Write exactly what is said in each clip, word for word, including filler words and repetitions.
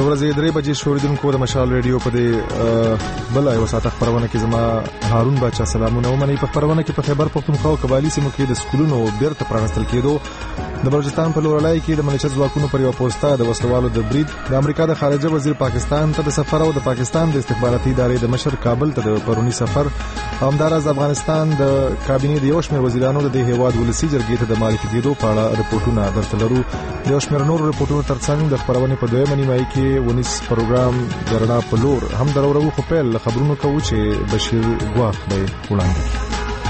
د ورځې درې بجې شوریدونکو د مشال ریډیو په دې بل یو ساعت خبرونه کې زما هارون باچا سلامونه ومني. په خبرونه کې په خیبر پختونخوا او قبایلی سیمو کې د سکولونو بیرته پرانستل کېدو، د بلوچستان په لورلای کې د ملیشیا ځواکونو پر یو پوسټه د وسلوالو د برید، د امریکا د خارجه وزیر پاکستان ته د سفر او د پاکستان د استخباراتي ادارې د مشر کابل ته د پرونی سفر، همداراز افغانستان د کابینې د یو شمېر وزیرانو د هیواد ولسی جرګې ته د معرفي کېدو په اړه رپورټونه درته لرو. د یو شمېر نور رپورټونو ترڅنګ د خبرونې په دویمه نیمایي کې ونیس پروګرام د رڼا په لور هم درورو، خو پیل خبرونو کوو چې بشیر ګواښ به وړاندې کړي.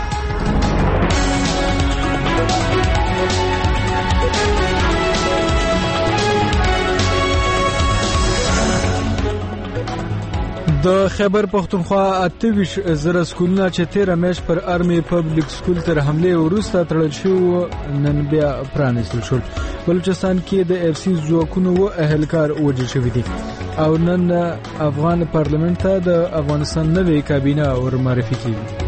د خیبر پختونخوا اتویش زره سکولونه چې تیره میاشت پر آرمی پبلک سکول تر حمله وروسته تړل شو نن بیا پرانیستل شول. بلوچستان کې د اف سی ځواکونو و اهلکار وجل شوی دي او نن افغان پارلمنت ته د افغانستان نوې کابینه ور معرفي کیږي.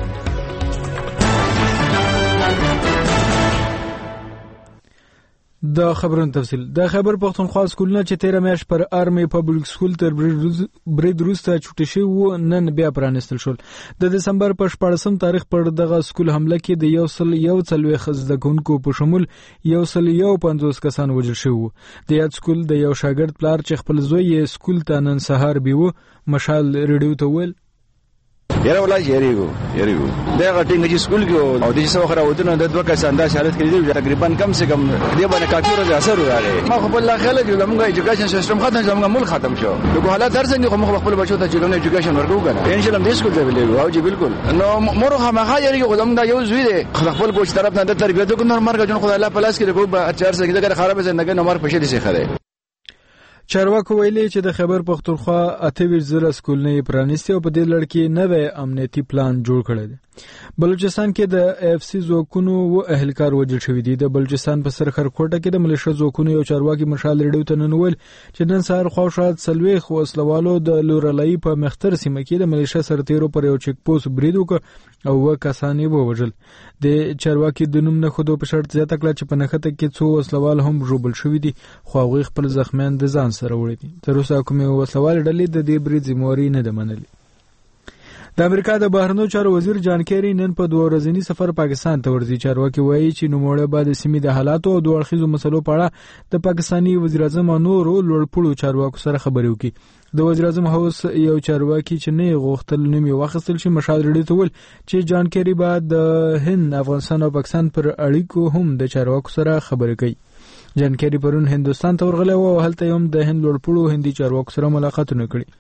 د خبرونو تفصیل. د خیبر پختونخوا سکولونه چې تیره میاشت پر آرمی پبلک سکول تر برید وروسته چوټي شوي وو نن بیا پرانیستل شول. د دسمبر په شپاړسم تاریخ پر دغه سکول حمله کې د یو سل یو څلوېښت زده کوونکو په شمول یو سل یو پنځوس کسان وژل شوي وو. د یاد سکول د یو شاګرد پلار چې خپل زوی یې سکول ته نن سهار بیوه مشال ریډیو ته ویل یاره ولا یریګو یریګو دا غټینګ چې سکول کې او د څه وخت راوته د دوه کسان د حالت کې دي تقریبا کم سے کم دی باندې کافي ورځ اثر راغی. ما خو په الله خاله چې موږ ایجوکیشن سیستم ختم شو، موږ ملک ختم شو. دغه حالات درڅنګ خو موږ خپل بچو ته چې موږ ایجوکیشن ورکو کنه ان شاء الله د سکول ته ویلو او چې بالکل نو مور خو ما یریګو خدام دا یو زوی دی خپل کوچ طرف نه د تربیته کو نور مرګ جون خدای الله پلاس کې کو اچار سره دغه خراب زندګي نو مر پښې دي څه خره. چارواکو ویلي چې د خیبر پختونخوا اتویش زره سکولونه پرانیستي او په دې لړ کې نوې امنیتي پلان جوړ کړی دی. بلوچستان کې د اف سی ځواکونو و اهلکار وژل شوي دي. د بلوچستان په سرخر کوټه کې د ملیشیا ځواکونو یو چارواکي مشال ریډیو ته نن ویل چې نن سهار خواوشا څلوېښت وسلوالو د لورلای په مختر سیمه کې د ملیشیا سرتیرو پر یو چک پوسټ برید وکړ او و کسان یې ووژل. د چارواکي د نوم نه خودو په شرط زیاته کړه چې په نښته کې څو وسلوال هم ژوبل شوي دي خو هغوی خپل زخمیان د ځان سره وړي دي. تر اوسه کومې وسلوال ډلې د دې برید ذمہواري نه ده منلې. د امریکا د بهرنیو چارو وزیر جان کیری نن په دوه ورځني سفر پاکستان ته ورځي. چارواکي وایي چې نوموړی به د سیمې د حالاتو او دوه اړخیزو مسلو په اړه د پاکستاني وزیر اعظم او نورو لوړپوړو چارواکو سره خبرې وکړي. د وزیر اعظم هوس یو چارواکي چې نه غوښتل نوم یې واخیستل شي مشال ریډیو ته ویل چې جان کیری به د هند، افغانستان او پاکستان پر اړیکو هم د چارواکو سره خبرې کوي. جان کیری پرون هندوستان ته ورغلی و او هلته هم د هند لوړپوړو هندي چارواکو سره ملاقاتونه کړي.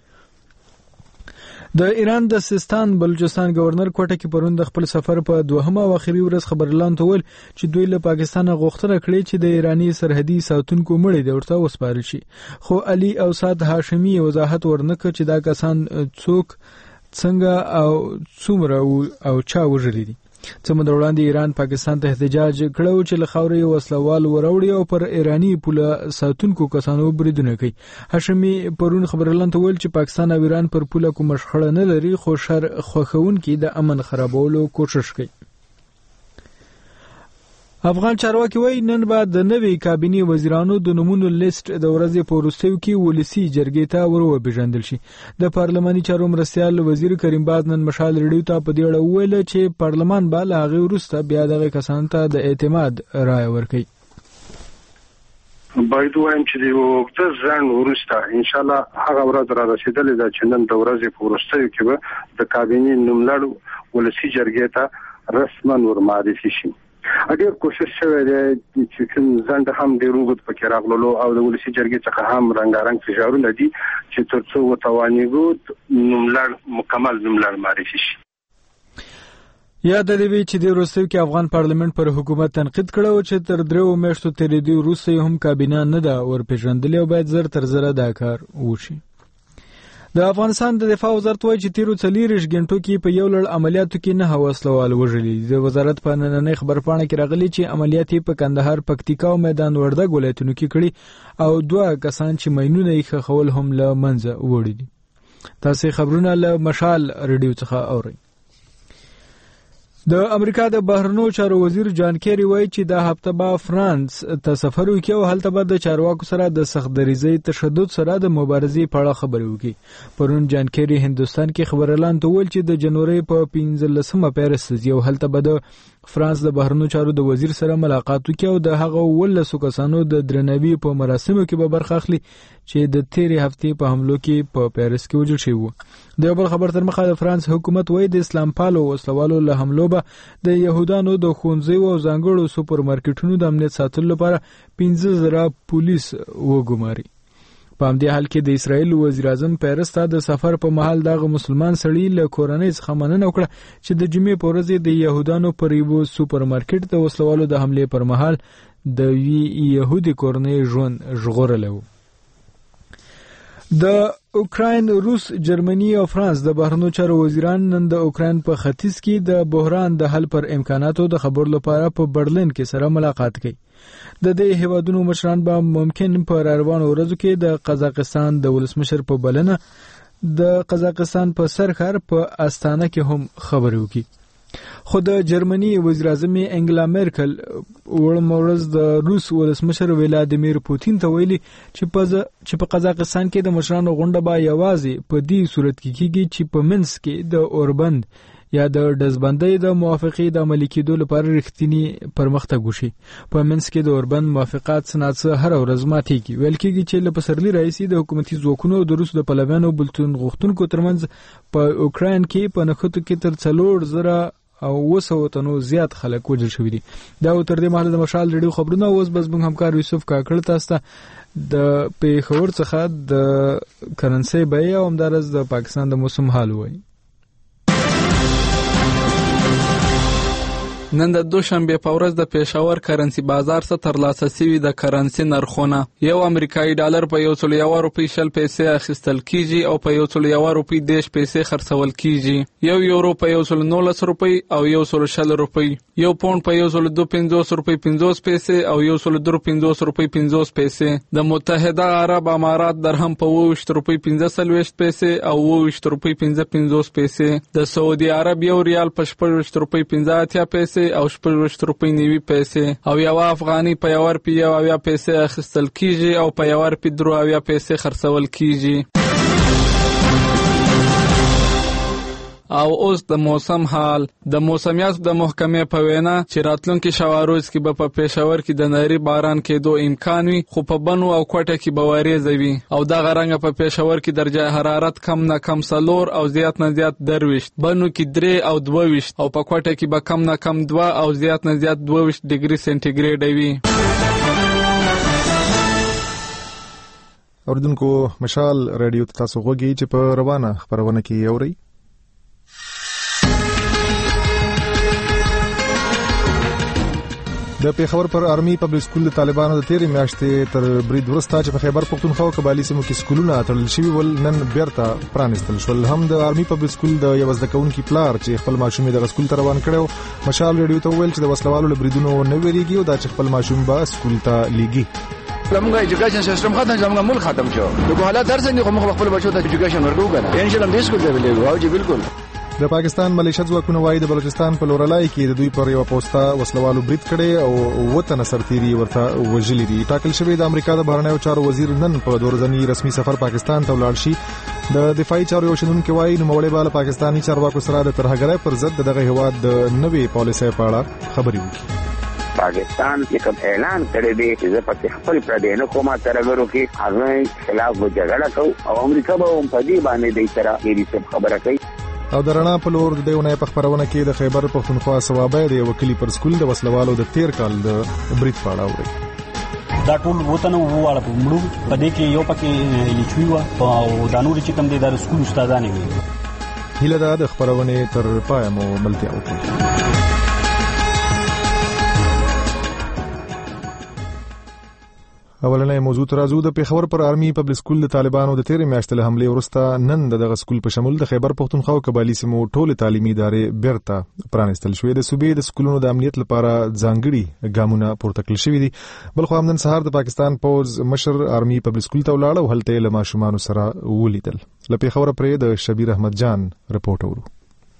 د ایران د سیستان بلوچستان گورنر کوټه کې پرون د خپل سفر په دوهمه او اخري ورځ خبرلاند ته ویل چې دوی له پاکستان غوښتنه کړې چې د ایرانی سرحدي ساتونکو مړي د ورته وسپارل شي، خو علي او سعد هاشمي وضاحت ورنکړ چې دا کسان څوک، څنګه او څومره او چا وژلي دي. څه مده وړاندې ایران پاکستان ته احتجاج کړو چې له خاورې وسلوال وروړي او پر ایرانی پوله ساتونکو کسانو بریدونه کوي. هاشمي پرون خبرلاند ته ویل چې پاکستان او ایران پر پوله کوم شخړه نه لري خو شر خوښونکي د امن خرابولو کوشش کوي. افغان چارواکي وایي نن به د نوې کابینې وزیرانو د نومونو لیست د ورځې په وروستیو کې ولسي جرګې ته ور وپېژندل شي. د پارلماني چارو مرستیال وزیر کریم باز نن مشال ریډیو ته په دې اړه وویل چې پارلمان به له هغې وروسته بیا دغه کسانو ته د اعتماد رایه ورکوي. باید وایم چې د یو اوږده ځنډ وروسته انشاءالله هغه ورځ را رسېدلې ده چې نن د ورځې په وروستیو کې به د کابینې نوملړ ولسي جرګې ته رسما ور معرفي شي. اگر کوشش شوی دی چې کوم ځنډ هم ډېر اوږد پکې راغللو او د ولسي جرګې څخه هم رنګارنګ فشارونه دي چې تر څو وتوانېږو نوملړ مکمل نوملړ معرفي شي. یاد دی چې د وروستیو کې افغان پارلمنت پر حکومت تنقید کړو چې تر درېو میاشتو تېرېدو وروسته هم کابینه نه ده ورپېژندلې او باید زر تر زره دا کار وشي. د افغانستان د دفاع وزارت وایي چې تیرو څلېرویشت غنټو کې په یو لړ عملیاتو کې نه وسلوال وژلي. د وزارت په نننۍ خبرپاڼه کې راغلي چې عملیات یې په کندهار، پکتیکا او میدان وردګ ولایتونو کې کړي او دوه کسان چې ماینونه یې ښخول هم له منځه وړي دي. تاسې خبرونه له مشال ریډیو څخه اورئ. د امریکا د بهرنیو چارو وزیر جان کیری وایي چې دا هفته به فرانس ته سفر وکړي او هلته به د چارواکو سره د سخت دریځۍ تشدد سره د مبارزې په اړه خبرې وکړي. پرون جان کیری هندستان کې خبريالان ته وویل چې د جنوري په پنځلسمه پیرس ته یو هلته به د فرانس د بهرنیو چارو د وزیر سره ملاقات وکړي او د هغه ولسو کسانو د درناوي په مراسمو کې به برخه اخلي چې د تیرې هفتې په حملو کې په پیرس کې وژل شوي وو. د یو بل خبر تر مخه د فرانس حکومت وایي د اسلام پالو وسلوالو له حملو به د يهودانو د ښوونځیو او ځانګړو سوپر مارکیټونو د امنیت ساتلو لپاره پنځه زره پولیس وګماري. په همدې حال کې د اسرایل وزیر اعظم پیرس ته د سفر په مهال دغه مسلمان سړی له کورنۍ څخه مننه وکړه چې د جمعې په ورځ د يهودانو پر یو سوپر مارکیټ د وسلوالو د حملې پر مهال د يهودي کورنۍ ژوند ژغورلی و. د اوکراین، روس، جرمني او فرانس د بهرنیو چارو وزیران نن د اوکراین په ختیځ کې د بحران د حل پر امکاناتو د خبرو لپاره په برلین کې سره ملاقات کوي. د دې هیوادونو مشران به ممکن په روانو ورځو کې د قزاقستان د ولسمشر په بلنه د قزاقستان په سرکار په استانه کې هم خبرې وکړي. خو د جرمني وزیر اعظم انګلا میرکل ورمورز د روس ولسمشر ولادیمیر پوتین ته ویلي چې په چې په قزاقستان کې د مشرانو غونډه به یوازې په دې صورت کې کیږي چې په منسک کې د اوربند یا د دزبندۍ د موافقې د عملي کېدو لپاره رښتینی پرمختګ وشي. په منسک کې د اوربند موافقات څنګه هر ورځ ماتېږي. ویل کېږي چې له پسرلي راځي د حکومتي ځواکونو د روس د پلویانو بلتون غوښتونکو ترمنځ په اوکراین کې په نښتو کې تر څلور زره او وسو تنو زیات خلک وژل شوي دي. دا تر دې مهاله د مشال ریډیو خبرونه اوس بس موږ همکار یوسف کاکړ تاسو ته د پیښور څخه د کرنسي بیه او همدارس د پاکستان د موسم حال وایي. نن د دوشنبه په ورځ د پېښور کرنسي بازار څخه ترلاسه شوي د کرنسي نرخونه یو امریکایي ډالر په یو سل یو روپۍ شل پیسې اخیستل کیږي او په یو سل یو روپۍ دیش پیسې خرڅول کیږي. یو یورو په یو سل نولس روپۍ او یو سل شل روپۍ. یو پاوند په یو سل دو پنځوس روپۍ پنځوس پیسې او یو سل درو پنځوس روپۍ پنځوس پیسې. د متحده عرب امارات درهم په اووه روپۍ پنځه څلوېښت پیسې او اووه روپۍ پنځه پنځوس پیسې. د سعودي عرب یو ریال په شپږ روپۍ پنځه اتیا پیسې او شپږ روپۍ نوي پیسې او یو افغاني په یو روپۍ یو اویا پیسې اخیستل کیږي او په یو روپۍ درو اویا پیسې خرڅول کیږي. او اوس د موسم حال. د موسمیات د محکمې په وینا چې راتلونکي شواروز کې به په پېښور کې د نری باران کېدو امکان وي خو په بنو او کوټه کې به وریځ وي او دغه رنګ په پېښور کې درجه حرارت کم نه کم څلور او زیات نه زیات درويشت، بنو کې درې او دوه ویشت او په کوټه کې به کم نه کم دوه او زیات نه زیات دوه ویشت ډیګري سنټیګریډ وي. اوردونکو مشال رادیو تاسو غوږی چې په روانه خبرونه کې اوري. د پیښور پر آرمي پبلک سکول د طالبانو د تیرې میاشتې تر برید وروسته چې په خیبر پختونخوا او قبایلي سیمو کې سکولونه تړل شوي ول نن بیرته پرانیستل شول. هم د آرمي پبلک سکول د یو زده کوونکي پلار چې خپل ماشوم دغه سکول ته روان کړو مشال ریډیو ته ویل چې د وسلوالو له بریدونو نه ویریږي او دا چې خپل ماشوم به سکول ته لیږي. زموږ ایجوکیشن سیستم ختم شو، زموږ ملک ختم شو. نو حالات درځي خو موږ خپل بچو ته ایجوکیشن ورکو کنه ان شاء الله دې سکول ته ویلو او چې بالکل. د پاکستان ملیشیا ځواکونو وايي د بلوچستان په لورلای کې د دوی پر یو پوسټه وسلوالو برید کړي او وطن سرتيري ورته وژلي دي. ټاکل شوی د امریکا د بهرنیو چارو وزیر نن په دورځنی رسمي سفر پاکستان ته ولاړ شي. د دفاعي چارو یو شنونکو وايي نو مولوی بالا پاکستاني چارواکو سره د ترهګرۍ پر ضد دغه هواد د نوې پالیسۍ په اړه خبرې وکړي. پاکستان کې کوم اعلان کړی دی چې په خپل پردې نه کومه ترګرو کې هغه خلاف جګړه کوي او امریکا به هم په دې باندې د سره هیڅ خبره کوي. او درنا په لور د دیونه په خبرونه کې د خیبر پختونخوا صوابه د وکیل پر سکول د وسلوالو د تیر کال د برید په اړه اوري. دا ټول وطن وواړه په مړو په دې کې یو پکې لیچوي و او د نور چې کوم دي د سکول استادانه وي. هیله ده د خبرونه تر پای مو ملتیا وکړي. اولنې موضوع ترازو د پیښور پر آرمي پبلک سکول د طالبانو د تیرې میاشتې له حمله وروسته نن دغه سکول په شمول د خیبر پختونخوا او قبایلي سیمو ټول تعلیمي ادارې بیرته پرانیستل شوې. د صوبې د سکولونو د امنیت لپاره ځانګړي ګامونه پورته کړل شوي دي. بل خو نن سهار د پاکستان پوز مشر آرمي پبلک سکول ته ولاړ او هلته له ماشومانو سره ولیدل. له پیښور پرې د شبیر احمد جان رپورټ ورو.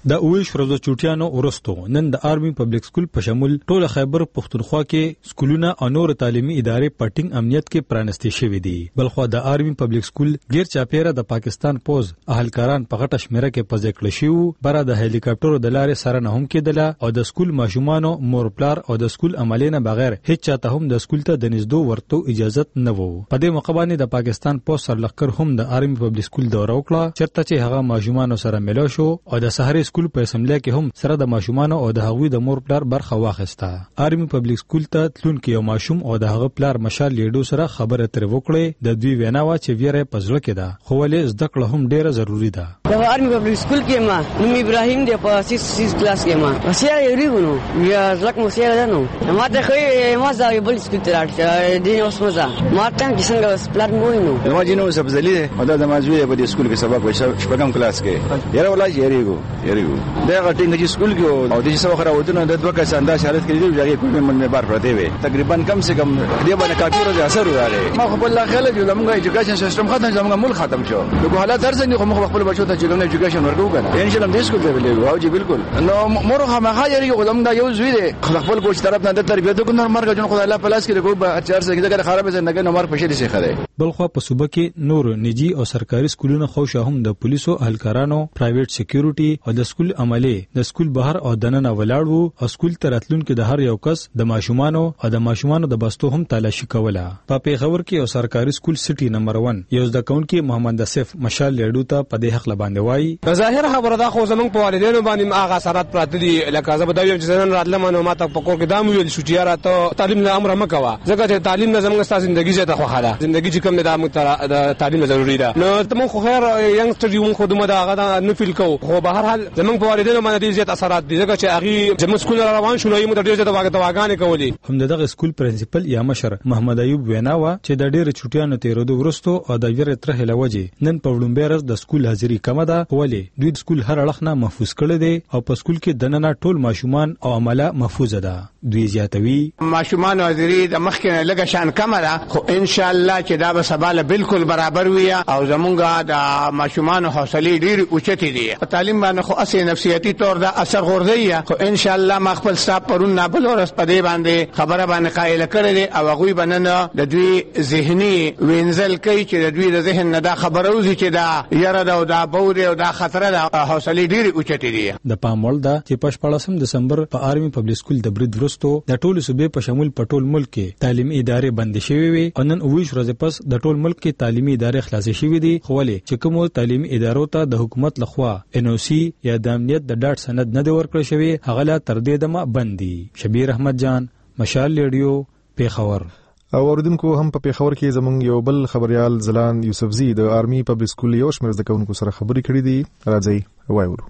د اویش ورځو چوټیانو ورستو نن د آرمي پبلک سکول په شمول ټول خیبر پختونخوا کې سکولونه او نور تعلیمي ادارې پټینګ امنیت کې پرانستې شوې دي. بلخو د آرمي پبلک سکول غیر چاپیره د پاکستان پوز اهلکاران په غټه شمیره کې پځ کړل شو. بره د هلیکاپټرو د لارې سره نه هم کېدله او د سکول ماشومانو مور پلار او د سکول عملینه بغیر هیڅ چاته هم د سکول ته د نږدې ورتو اجازه نه وو. په دې موقع باندې د پاکستان پوز سرلښکر هم د آرمي پبلک سکول دوره وکړه چرته چې هغه ماشومانو سره ملو شو او د سحري سکول په اسمبلی کې هم سره د ماشومانو او د هغوی د مور پلار برخه واخیسته. آرمي پبلک سکول ته تلونکي یو ماشوم او د هغه پلار مشال لیډو سره خبره تر وکړه. د دوی وینا وا چې ویره پزړه کې ده خو ولې زده کړه هم ډیره ضروری ده. د آرمي پبلک سکول کې ما نوم ابراهیم دی په سیکس کلاس کې ما وسیاره یریګونو یا ځکه مو سیاره ده نو ما ته خو ما ځای بل سکول ته راځه دین اوس مزه ما ته کې څنګه پلان مو نو ما جنو سبزلی دا د مازوی په دې سکول کې سبق وښه شپږم کلاس کې یاره ولا یریګو یریګو دا غټینګ چې سکول کې او د څه وخت راوته د دوه کسان دا شالت کې دی چې کومه من مې بار پرته وي تقریبا کم سے کم دې باندې کافي ورځ اثر وراله. ما خو بل خلک چې زموږ ایجوکیشن سیستم ختم زموږ ملک ختم شو نو حالات درځنی خو موږ خپل بچو ته چې کوم ایجوکیشن ورکو کنه ان شاء الله دې سکول ته ویلو او جی بالکل نو مور خو ما یریګو زموږ دا یو زوی دی خپل کوچ طرف نه د تربیته کو نور مرګ جن خدای الله پلاس کې کو چار سره کې خراب زندګي نو مر پښې دي شي خره. بلخو په صوبه کې نور نجی او سرکاري سکولونه خوشا هم د پولیسو اهلکارانو پرایویټ سکیورټي او د سکول عملي د سکول بهر او دننه ولاړو او سکول تراتلون کې د هر یو کس د ماشومانو او د ماشومانو د بستو هم تلاشي کوله. په پیښور کې او سرکاري سکول سټي نمبر یک یو د کون کې محمد اسف مشال لیډو ته په دې حق لباندې وای ظاهر خبره دا خو زمونږ په والدینو باندې هغه اثرات پراته دي لکه زه به دا یم چې نن راتله مانو ماته په کور کې دا مو ویل شو چې یاره ته تعلیم نه امر مکوا ځکه چې تعلیم نه زموږ ستاسو ژوندۍ زیاته خوخه ده ژوندۍ چې کوم نه د موږ د تعلیم ضروری ده نو ته خو خیر ینګستر یو خو دمه دا هغه نه فیل کو خو به هر حال زمونږ په والدینو باندې زیات اثرات دي ځکه چې هغه زموږ سکول روان شو نو یې مو ډیر زیات واګه واګانې کولی. هم دغه سکول پرنسپل یا مشر محمد ایوب ویناوا چې د ډیر چټیانو تیرودو ورستو او د ویره تر هلوجي نن په وړومبه ورځ د سکول حاضری کم ده ولی دوی سکول هر اړخ نه محفوظ کړي دي او په سکول کې دننه ټول ماشومان او عمله محفوظ ده. دوی زیاتوي ماشومان حاضری د مخکې لګه شان کم ده خو ان شاء الله چې دا به سباله بالکل برابر وي او زمونږه د ماشومان حوصله ډیر اوچتي دي. تعلیم باندې خو اسې نفسیاتي طور دا اثر غورځي خو ان شاء الله ما خپل صاحب پرون نه بل ورس په دې باندې خبره باندې قائل کړی دي او هغه باندې د دوی ذهني وینځل کوي چې د دوی د ذهن نه دا خبره وزي چې دا یره دا دا بوره او دا خطر ده حوصله ډیر اوچتي دي. د پامول دا چې په شپږم دسمبر په آرمي پبلک سکول د برید ورستو د ټولو صوبې په شمول په ټول ملک کې تعلیمي ادارې بند شوې وي او نن اوویش ورځې پس د ټول ملک کې تعلیمي ادارې خلاصې شوې دي خو ولې چې کوم تعلیمي ادارو ته د حکومت لخوا ان او سی یا د امنیت د ډاټ سند نه دی ورکړل شوی هغه لا تر دې دمه بند دي. شبیر احمد جان مشال ریډیو پیښور. او اوردونکو هم په پیښور کې زمونږ یو بل خبريال زلان یوسفزی د آرمي پبلک سکول یو شمېر زده کوونکو سره خبرې کړې دي. راځي وایو.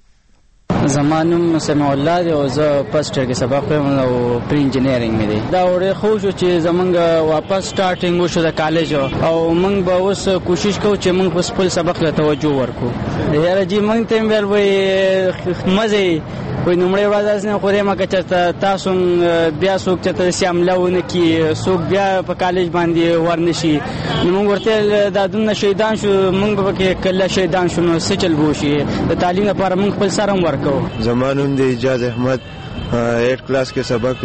زمانم سمع الله دی او زه پسټر کې سبق وایم او پری انجینیرینګ مې دی دا وړه خو شو چې زمونږ واپس سٹارټینګ وشو د کالج او موږ به اوس کوشش کوو چې موږ په خپل سبق ته توجه ورکړو. یاره جی موږ ته ویل وای مزه وای نومړی ورځ نه خوري ما کچته تاسو بیا څوک چې سیاملونه کی څوک بیا په کالج باندې ورنشي نو موږ ورته د دونه شهیدان شو موږ به کې کله شهیدان شو نو سچل بوشي د تعلیم لپاره موږ خپل سره ورکو. زمانون د اجازه احمد ایٹ کلاس کې سبق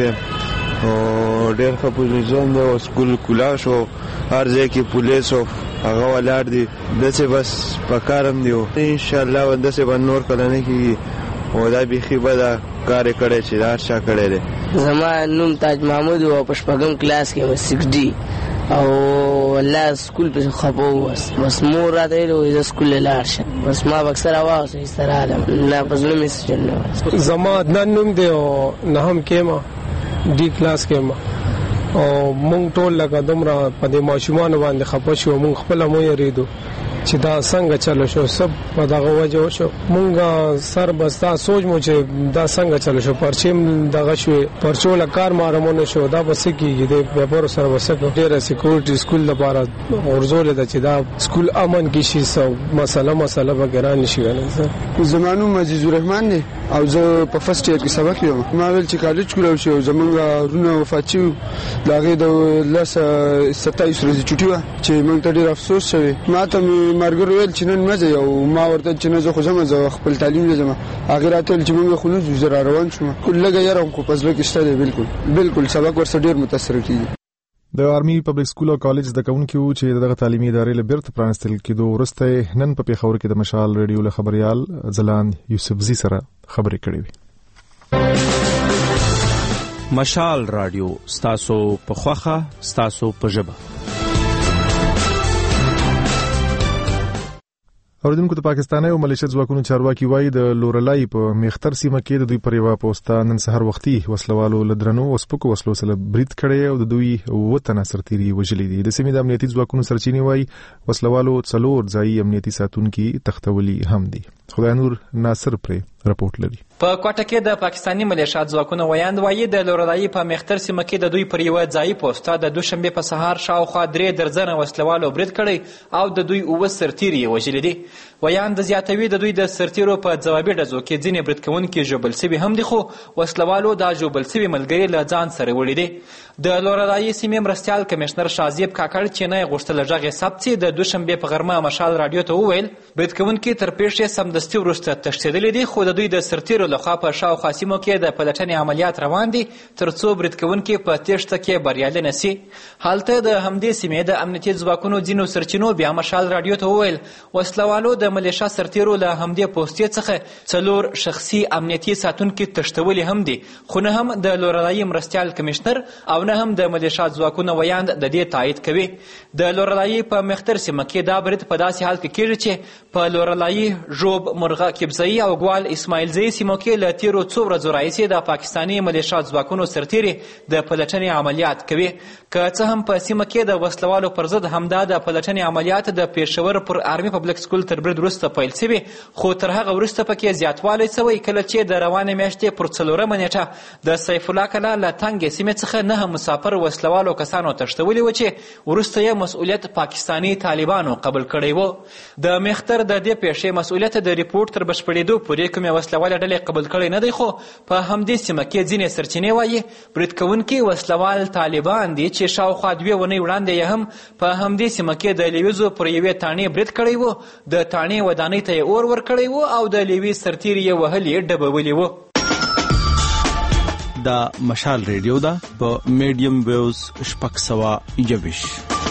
او ډېر ښه پوزیشن دی او سکول کلا شو هر ځای کې پولیس او هغه ولاړ دي دسه بس پکارم دی ان شاء الله دسه به نور کله نه کیږي او دا بيخي به دا کار کړي چې دا شا کړي دي. زما نوم تاج محمود او په شپږم کلاس کې سکس ډي او الله سکول په خبو وس بس مور را دی او سکول لاړ شه بس ما اکثر اواز یې سره عالم نه پزله مې سجن زما نن نوم دی او نه هم کېما ډي کلاس کېما او مونږ ټول لکه دومره په دې ماشومان باندې خپه شو مونږ خپل مو یریدو چې دا څنګه چلو شو سب په دغه وجه شو مونږ سر بستا سوچ مو چې دا څنګه چلو شو پرچیم دغه شو پرچول کار مارمونه شو دا بس کیږي د پیپر سره وسکو ډیره سکیورټي سکول لپاره ورزول د چې دا سکول امن کې شي سو مسله مسله وغیرہ نشي ولې زمانو عزیز الرحمن دی او زه په فرست ایئر کې سبق یم ما ویل چې کالج کولو شو زمونږ رونه وفات شو داغه د لاس ستایس ورځې چټي و چې موږ ته ډیر افسوس شوی ما ته مارګر ویل چې نن مزه یو ما ورته چې نه زه خو زما زه خپل تعلیم لزم هغه راته چې موږ خو نه زه روان شوم کله یې رام خو پزله کې شته بالکل بالکل سبق ورسره ډیر متاثر کیږي. د آرمي پبلک سکول او کالج د کونکو چې دغه تعلیمي ادارې له بیرته پرانستل کېدو وروسته نن په پیښور کې د مشال ریډیو له خبريال زلان یوسفزي سره خبرې کړې وي. مشال رادیو ستاسو په خوخه ستاسو په ژبه. اوریدونکو د پاکستاني او ملیشیا ځواکونو چارواکي وایي د لورلای په میختر سیمه کې د دوی پر یوه پوسټه نن سحر وختي وسلوالو لدرنو او سپکو وسلو سره برید کړی او د دوی وطن سرتيري وجلي دي. د سیمې د امنیتي ځواکونو سرچینې وایي وسلوالو څلور ځای امنیتي ساتونکي تختولي هم دي. خدای نور ناصر پرې رپورت لري. په کوټه کې د پاکستاني ملیشیا ځواکونو ویاند وایي د لورلای په میختر سیمه کې د دوی پر یوه ځای پوسټه د دوشنبه په سهار شاوخوا درې درځنه وسلوالو برید کړی او د دوی اوه سرتيري وجلي دي. ویاند زیاتوي د دوی د سرتیرو په ځوابي ډزو کې ځینې برید کوونکي ژوبل سوي هم دي خو وسلوالو دا ژوبل سوي ملګري له ځان سره وړي دي. د لورلای سیمې مرستیال کمشنر شازیب کاکړ چې نه غوښتل غږ ثبت شي د دوشنبه په غرمه مشال رادیو ته وویل برید کوونکي تر پیښې سمدستي وروسته تښتېدلي دي خو د دوی د سرتیرو لخوا په شاوخوا سیمو کې د پلټنې عملیات روان دي ترڅو برید کوونکي په تېښته کې بریالي نه سي. هلته د همدې سیمې د امنیتي ځواکونو ځینو سرچینو بیا مشال رادیو ته وویل وسلوالو د ملیشیا سرتیرو له همدې پوسټې څخه څلور شخصي امنیتي ساتونکي تښتولي هم دي خو نه هم د لورلای مرستیال کمشنر او نه هم د ملیشیا ځواکونو ویاند د دې تایید کوي. د لورلای په مختر سیمه کې دا برید په داسې حال کې کېږي چې په لورلای ژوب مرغه کبزئی او ګوال اسماعیلزئی سیمو کې له تیرو څو ورځو راهیسې د پاکستاني ملیشیا ځواکونو سرتیري د پلټنې عملیات کوي. که څه هم په سیمه کې د وسلوالو پر ضد همدا د پلټنې عملیات د پېښور پر آرمي پبلک سکول تر برید وروسته پیل شوي خو تر هغه وروسته پکې زیاتوالی شوی کله چې د روانې میاشتې پر څلورمه نیټه د سیف الله کلا له تنګې سیمې څخه نهه مسافر وسلوالو کسانو تښتولي وو چې وروسته یې مسؤلیت پاکستاني طالبانو قبول کړی و. د میختر د دې پیښې مسؤلیت د ریپورت تر بشپړېدو پورې کومې وسلواله ډلې قبول کړی نه دی خو په همدې سیمه کې ځینې سرچینې وایي برید کوونکي وسلوال طالبان دي چې شاوخوا دوې اونۍ وړاندې یې هم په همدې سیمه کې د لیویزو پر یوې تاڼې برید کړی و. د تاڼې ودانۍ ته یې اور ورکړی و او د لیوي سرتیري یې وهلې ډبولي و. دا مشال ریډیو ده په میډیم ویوز شپږ سوه یوویش.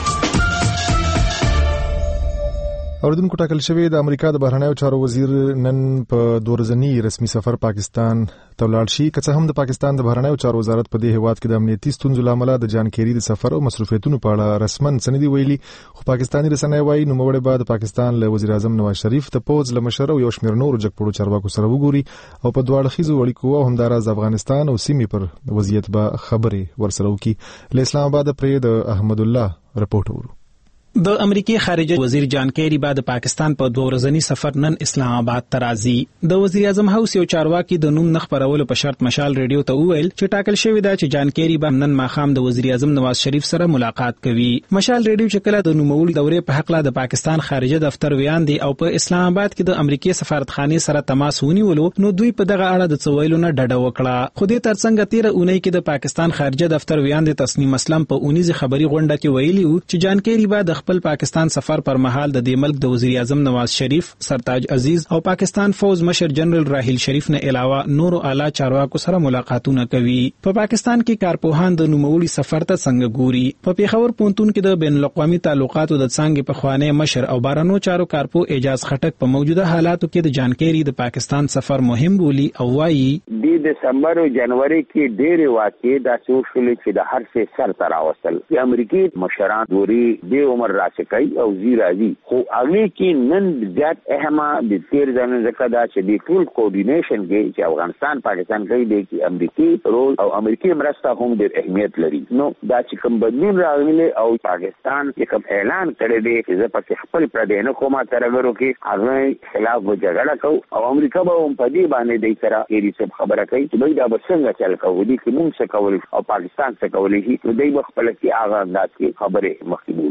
اوریدونکو ټاکل شوی د امریکا د بهرنیو چارو وزیر نن په دورزنی رسمي سفر پاکستان ته ولاړ شي. که څه هم د پاکستان د بهرنیو چارو وزارت په دې هیواد کې د امنیتي ستونزو لامل د جان کیری د سفر او مصروفیتونو په اړه رسمن څه نه دی ویلي خو پاکستاني رسنۍ وایي نوموړی به د پاکستان له وزیر اعظم نواز شریف د پوز له مشر او یو شمېر نورو جګپوړو چارواکو سره وګوري او په دواړه خیزو اړیکو او همداراز افغانستان او سیمې پر وضعیت به خبرې ورسره وکړي. له اسلام آباد پرې د احمد الله رپورټ ورو. د امریکای خارجه وزیر جان کیری بعد پاکستان په دوه ورځنی سفر نن اسلام آباد ته راځي. د وزیر اعظم هاوس یو چارواکي د نوم نخ پرولو په شرط مشال ریډیو ته وویل چې ټاکل شوی دا چې جان کیری به نن ماښام د وزیر اعظم نواز شریف سره ملاقات کوي. مشال ریډیو چې کله د نوموړي دورې په حق لا د پاکستان خارجه دفتر ویاندي او په اسلام آباد کې د امریکای سفارتخانه سره تماس ونیولو نو دوی په دغه اړه د څویلو نه ډډه وکړه. خو دې ترڅنګ تیر اونۍ کې د پاکستان خارجه دفتر ویاندي تسنیم اسلام په اونیزه خبري غونډه کې ویلي چې جان کیری به د خپل پاکستان سفر پر مهال د دې ملک د وزیر اعظم نواز شریف، سرتاج عزیز او پاکستان فوز مشر جنرال راحیل شریف نه علاوه نور اعلی چارواکو سره ملاقاتونه کوي. په پاکستان کې کارپوهان د نوموړي سفر ته څنګه ګوري. په پیښور پونتون کې د بین الاقوامي تعلقاتو د څنګه په خوانه مشر او بارانو چارو کارپو اعجاز خټک په موجوده حالاتو کې د جان کیری د پاکستان سفر مهم بولی او وایي د دسمبر او جنوري کې ډېر واقعي د سوشل چې د هر څه سر تر اوصل د امریکای مشران دوری د عمر راشقای او زیرازي خو هغه کې نن زیات اهمه د تیر ځنه ځکه دا چې د ټول کوارډینیشن کې چې افغانستان پاکستان کوي د کې امریکای رول او امریکای مرسته هم ډېر اهمیت لري. نو دا چې کوم بدلون راغلی او پاکستان چې کوم اعلان کړی دی چې زه په خپل پردې نه کومه ترګرو کې هغه خلاف جګړه کوم او امریکا به هم په دې باندې د سره ایری څه خبره کوي چې دوی دا به څنګه چل کوي دي چې موږ څه کول او پاکستان څه کولی شي نو دوی به خپل کې هغه انداز کې خبره مخکې وي. د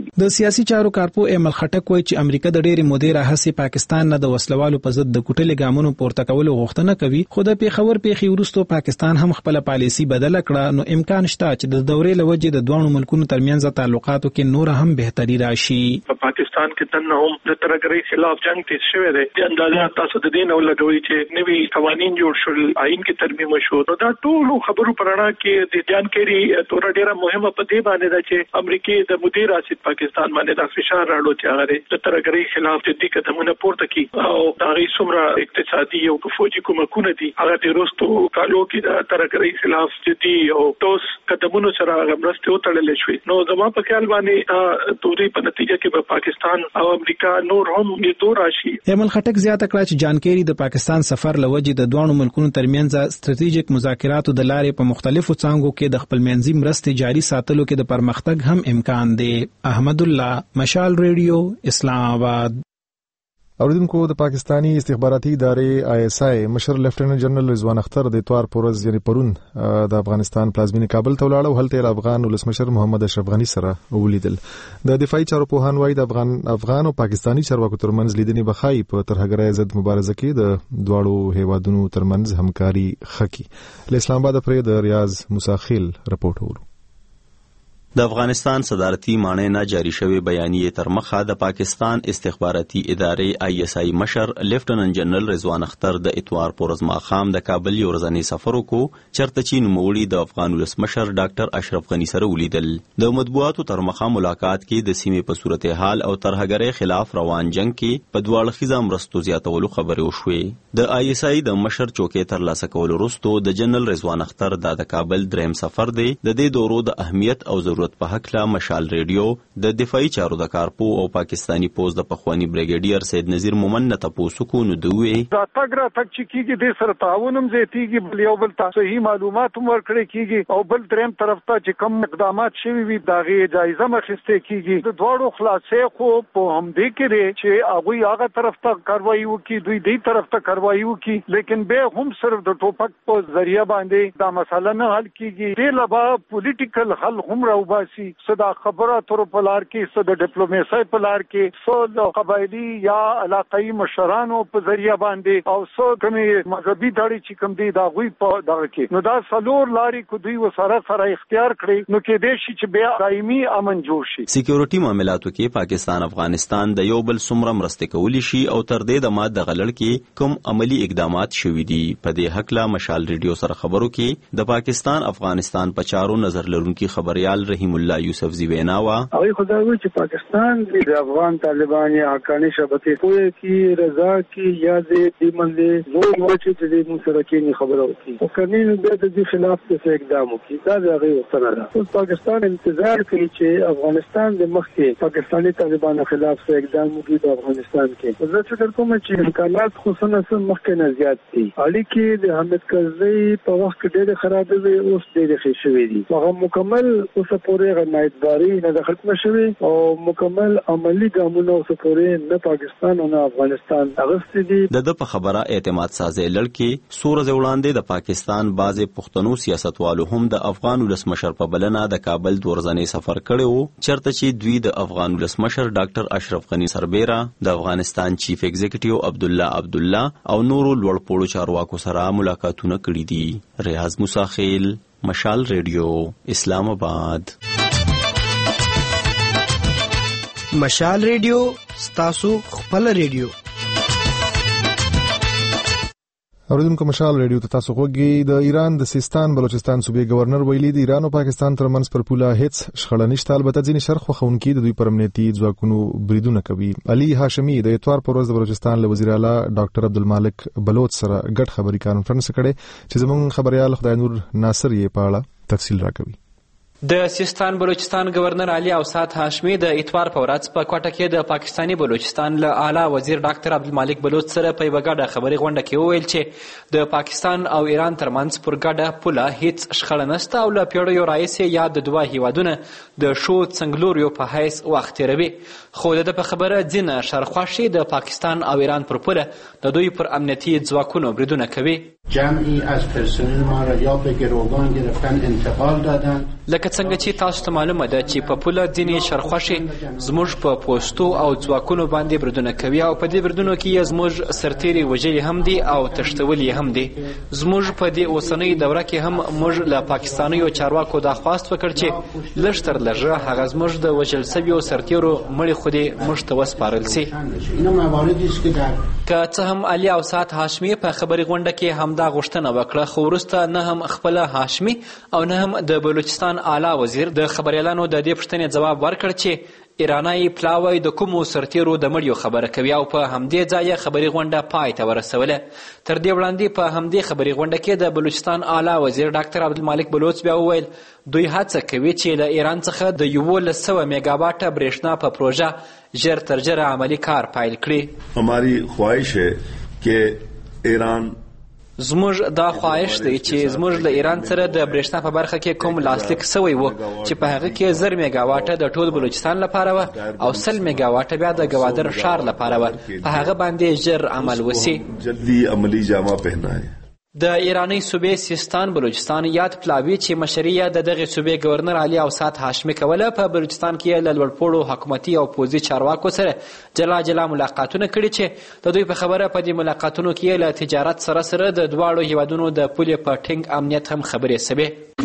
سیاسي چارو کارپو ایمل خټک وایي چې امریکا د ډېرې مودې راهیسې پاکستان نه د وسلوالو په ضد د کوټلې ګامونو پورته کولو غوښتنه کوي، خو د پیښور پیښې وروسته پاکستان هم خپل پالیسي بدله کړه، نو امکان شته چې د دورې له وجې د دوه ملکونو ترمنځ تعلقاتو کې نور هم بهتري راشي. په پاکستان کې تنه هم د ترهګرۍ خلاف جنگ تیز شوی دی. د اندازه تاسو د دین او لګوي چې نوي قوانين جوړ شول، آئین کې ترمیم شو، نو دا ټول خبرو پرانا کې د جانکاری تور ډیره مهمه په دې باندې ده چې امریکای د مدیر راشد پاکستان باندې د فشار راړو چې هغه د ترهګرۍ خلاف جدي قدمونه پورته کړي او دا غي څومره اقتصادي او فوجي کومکونه دي هغه د روستو کالو کې د ترهګرۍ خلاف جدي او ټوس قدمونو سره غمرسته وتړل شوی. نو زموږ په خیال باندې توري په نتیجه کې په پاکستان او امریکا نور هم یې دور راشي. ایمل خټک زیاته کړه چې جانکاری د پاکستان سفر لوجې د دوه ملکونو ترمنځ ستراتیژیک مذاکراتو د لارې په مختلفو څانګو کې د خپل منځي مرستې جاري ساتلو کې د پرمختګ هم امکان دی. احمد الله، مشال ریډیو، اسلام آباد. اوریدونکو، د پاکستانی استخباراتي ادارې آی اس آی مشر لیفټیننټ جنرال رضوان اختر د اتوار پورز یعنی پرون د افغانستان پلازمینې کابل ته ولاړ او هلته افغان ولسمشر محمد اشرف غنی سره ولیدل. د دفاعي چارو پوهان وايي د افغان افغان او پاکستانی چارواکو ترمنځ لیدنې بخای په ترهګرۍ ضد مبارزه کې د دواړو هیوادونو ترمنځ همکاري خکې. له اسلام آباد پرې د ریاض مساخیل رپورټ ورو. د افغانستان صدارتي مانع نه جاری شوی بیانیه تر مخه د پاکستان استخباراتي ادارې آی اس آی مشر لیفټیننټ جنرال رضوان اختر د اتوار پورز ماخام د کابل یو ورځنی سفر وکړو، چرته چې نوموړي د افغان ولسمشر ډاکټر اشرف غنی سره ولیدل. د مطبوعاتو تر مخه ملاقات کې د سیمې په صورتحال او ترهګرۍ خلاف روان جنگ کې په دواړو خزه مرستو زیاتولو خبرې وشوې. د آی اس آی د مشر چوکۍ تر لاسه کولو وروسته د جنرال رضوان اختر د کابل دریم سفر دی. د دې دورو د اهمیت او ضرورت په حق لا مشال ریډیو د دفاعي چارو د کارپو او پاکستانی پوز د پخوانی بریګیډیر سید نذیر مومن نه تاسو کو نو دوی دا تګرا تک چې کیږي د سره تعاونم زیاتیږي، بل یو بل تاسو هی معلومات هم ورکړي کیږي او بل دریم طرف ته چې کوم اقدامات شوي وي دا غي جایزه مخسته کیږي. د دوړو خلاصې خو په هم دې کې چې هغه هغه طرف ته کاروایی وکي، دوی دې طرف ته کاروایی وکي، لیکن به هم صرف د ټوپک په ذریعہ باندې دا مسله نه حل کیږي. دې لبا پولیټیکل حل هم راوباسي، صدا خبره تر په لار کې صدا ډیپلوماسي په لار کې سو قبایلی یا علاقائی مشرانو په ذریعہ باندې او سو کومي مذهبي داړي چې کوم دي دا غوي په دغه کې نو دا څلور لاري کو دوی وسره سره اختیار کړی نو کې دې شي چې بیا دایمي امن جوړ شي. سکیورټي معاملاتو کې پاکستان افغانستان د یو بل څومره مرسته کولی شي او تر دې د ماده غلړ کې کوم عملی اقدامات شوي دي. په دې حق لا مشال ریډیو سره خبرو کې د پاکستان افغانستان په چارو نظر لرونکي خبريال رحیم الله یوسف زیویناوا او خدای چې پاکستان د افغان طالبان یا حقانی شبکې کوی کی رضا کی یا دې باندې زور ورچې چې موږ سره کې خبره وکړي او کني د دې خلاف څه اقدام وکړي. دا د هغه وسره ده. پاکستان انتظار کوي چې افغانستان د مخکې پاکستانی طالبانو خلاف څه اقدام وکړي په افغانستان کې. زه فکر کوم چې امکانات خصوصا مخکې نه زیات دي. اړیکې د حامد کرزي په وخت کې ډېر خراب دي، اوس ډېر ښه شوي دي. هغه مکمل اوسه پورې غنایتباري نه د ختم شوي او مکمل عملی ګامونه اوسه پورې نه پاکستان او نه افغانستان اغستې دي. د د په خبره اعتماد سازي لړکي سورز وړاندې د پاکستان بعضې پښتنو سیاستوالو هم د افغان ولسمشر په بلنه د کابل د ورځنی سفر کړی وو، چرته چې دوی د افغان ولسمشر ډاکټر اشرف غنی سربیره د افغانستان چیف ایگزیکټیو عبد الله عبد الله او نورو لوړ پوړو چارواکو سره ملاقاتونه کړي دي. ریاض مساخیل، مشال ریډیو، اسلام آباد. مشال ریډیو ستاسو خپل ریډیو. اوریدونکو، مشال ریډیو ته تاسو غوږی. د ایران د سیستان بلوچستان صوبې گورنر ویلي د ایران او پاکستان ترمنځ پر پوله هیڅ شخړه نشته، البته ځینې شرخ خوونکي د دوی پر امنیتي ځواکونو بریدونه کوي. علي هاشمي د اتوار پر ورځ د بلوچستان له وزیر اعلی ډاکټر عبدالمالک بلوچ سره ګډ خبري کانفرنس کړي چې زموږ خبريال خدای نور ناصر یې په اړه تفصیل راکوي. د سیستان بلوچستان گورنر علي اوسات هاشمي د اتوار په ورځ په کوټه کې د پاکستاني بلوچستان له اعلی وزیر ډاکټر عبدالمالک بلوچ سره په یوه ګډه خبري غونډه کې وویل چې د پاکستان او ایران ترمنځ پر ګډه پوله هیڅ شخړه نشته او له پیړیو راهیسې یا د دوه هیوادونه د ښو څنګلوریو په حیث وخت تېروي. خو د ده په خبره ځینې شرخواشي د پاکستان او ایران پر پوله د دوی پر امنیتي ځواکونو بریدونه کوي. جمعی از پرسنل ما را یا به گروگان گرفتن انتقال دادند. لکه لکه څنګه چې تاسو ته معلومه ده چې په پوله ځینې شرخوښې زموږ په پوستو او ځواکونو باندې بریدونه کوي او په دې بریدونو کې یې زموږ سرتیري وژلي هم دي او تښتولي هم دي. زموږ په دې اوسنۍ دوره کې هم موږ له پاکستانیو چارواکو دا خواست وکړ چې لږ تر لږه هغه زموږ د وژل سویو سرتیرو مړي خو دې موږ ته وسپارل سي. که څه هم علي او سعد هاشمي په خبري غونډه کې همدا غوښتنه وکړه، خو وروسته نه هم خپله هاشمي او نه هم د بلوچستان اعلی وزیر د خبریالانو د دې پوښتنې ځواب ورکړ چې ایرانای پلاوی د کومو سرتیرو د مړیو خبره کوي او په همدې ځای خبري غونډه پای ته ورسوله. تر دې وړاندې په همدې خبري غونډه کې د بلوچستان اعلی وزیر ډاکټر عبدالمالک بلوچ بیا وویل دوی هڅه کوي چې له ایران څخه د یولس سوه میګاواټه برېښنا په پروژه ژر تر ژره عملي کار پیل کړي. हमारी ख्वाहिश है कि ایران زموږ دا خواهش دی چې زموږ له ایران سره د برېښنا په برخه کې کوم لاسلیک سوی و چې په هغه کې زر میګاواټه د ټول بلوچستان لپاره و او سل میګاواټه بیا د ګوادر ښار لپاره و، په هغه باندې ژر عمل وسی. جلدی عملی جامه پهنائے. د ایرانی صوبې سیستان بلوچستان یاد پلاوی چې مشري د دغه صوبې گورنر علي او سعد هاشمي کوله، په بلوچستان کې له لوړپوړو حکومتي او پوځي چارواکو سره جلا جلا ملاقاتونه کړي چې د دوی په خبره په دې ملاقاتونو کې له تجارت سره سره د دواړو هیوادونو د پولې په ټینګ امنیت هم خبرې سوې.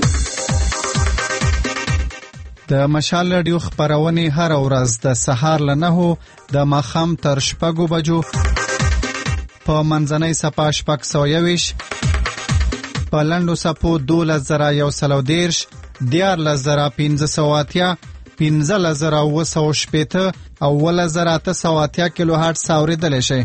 د مشال رادیو خبرونه هر ورځ د سهار له نهو د ماښام تر شپږو بجو په منځنۍ صفه شپږ سوه یویش، په لنډو صفو دولس زره یو سل او دېرش، دیارلس زره پنځه سوه اتیا، پنځلس زره اوه سوه شپېته او اوولس زره اته سوه اتیا کیلو هرټز اورېدلی شئ.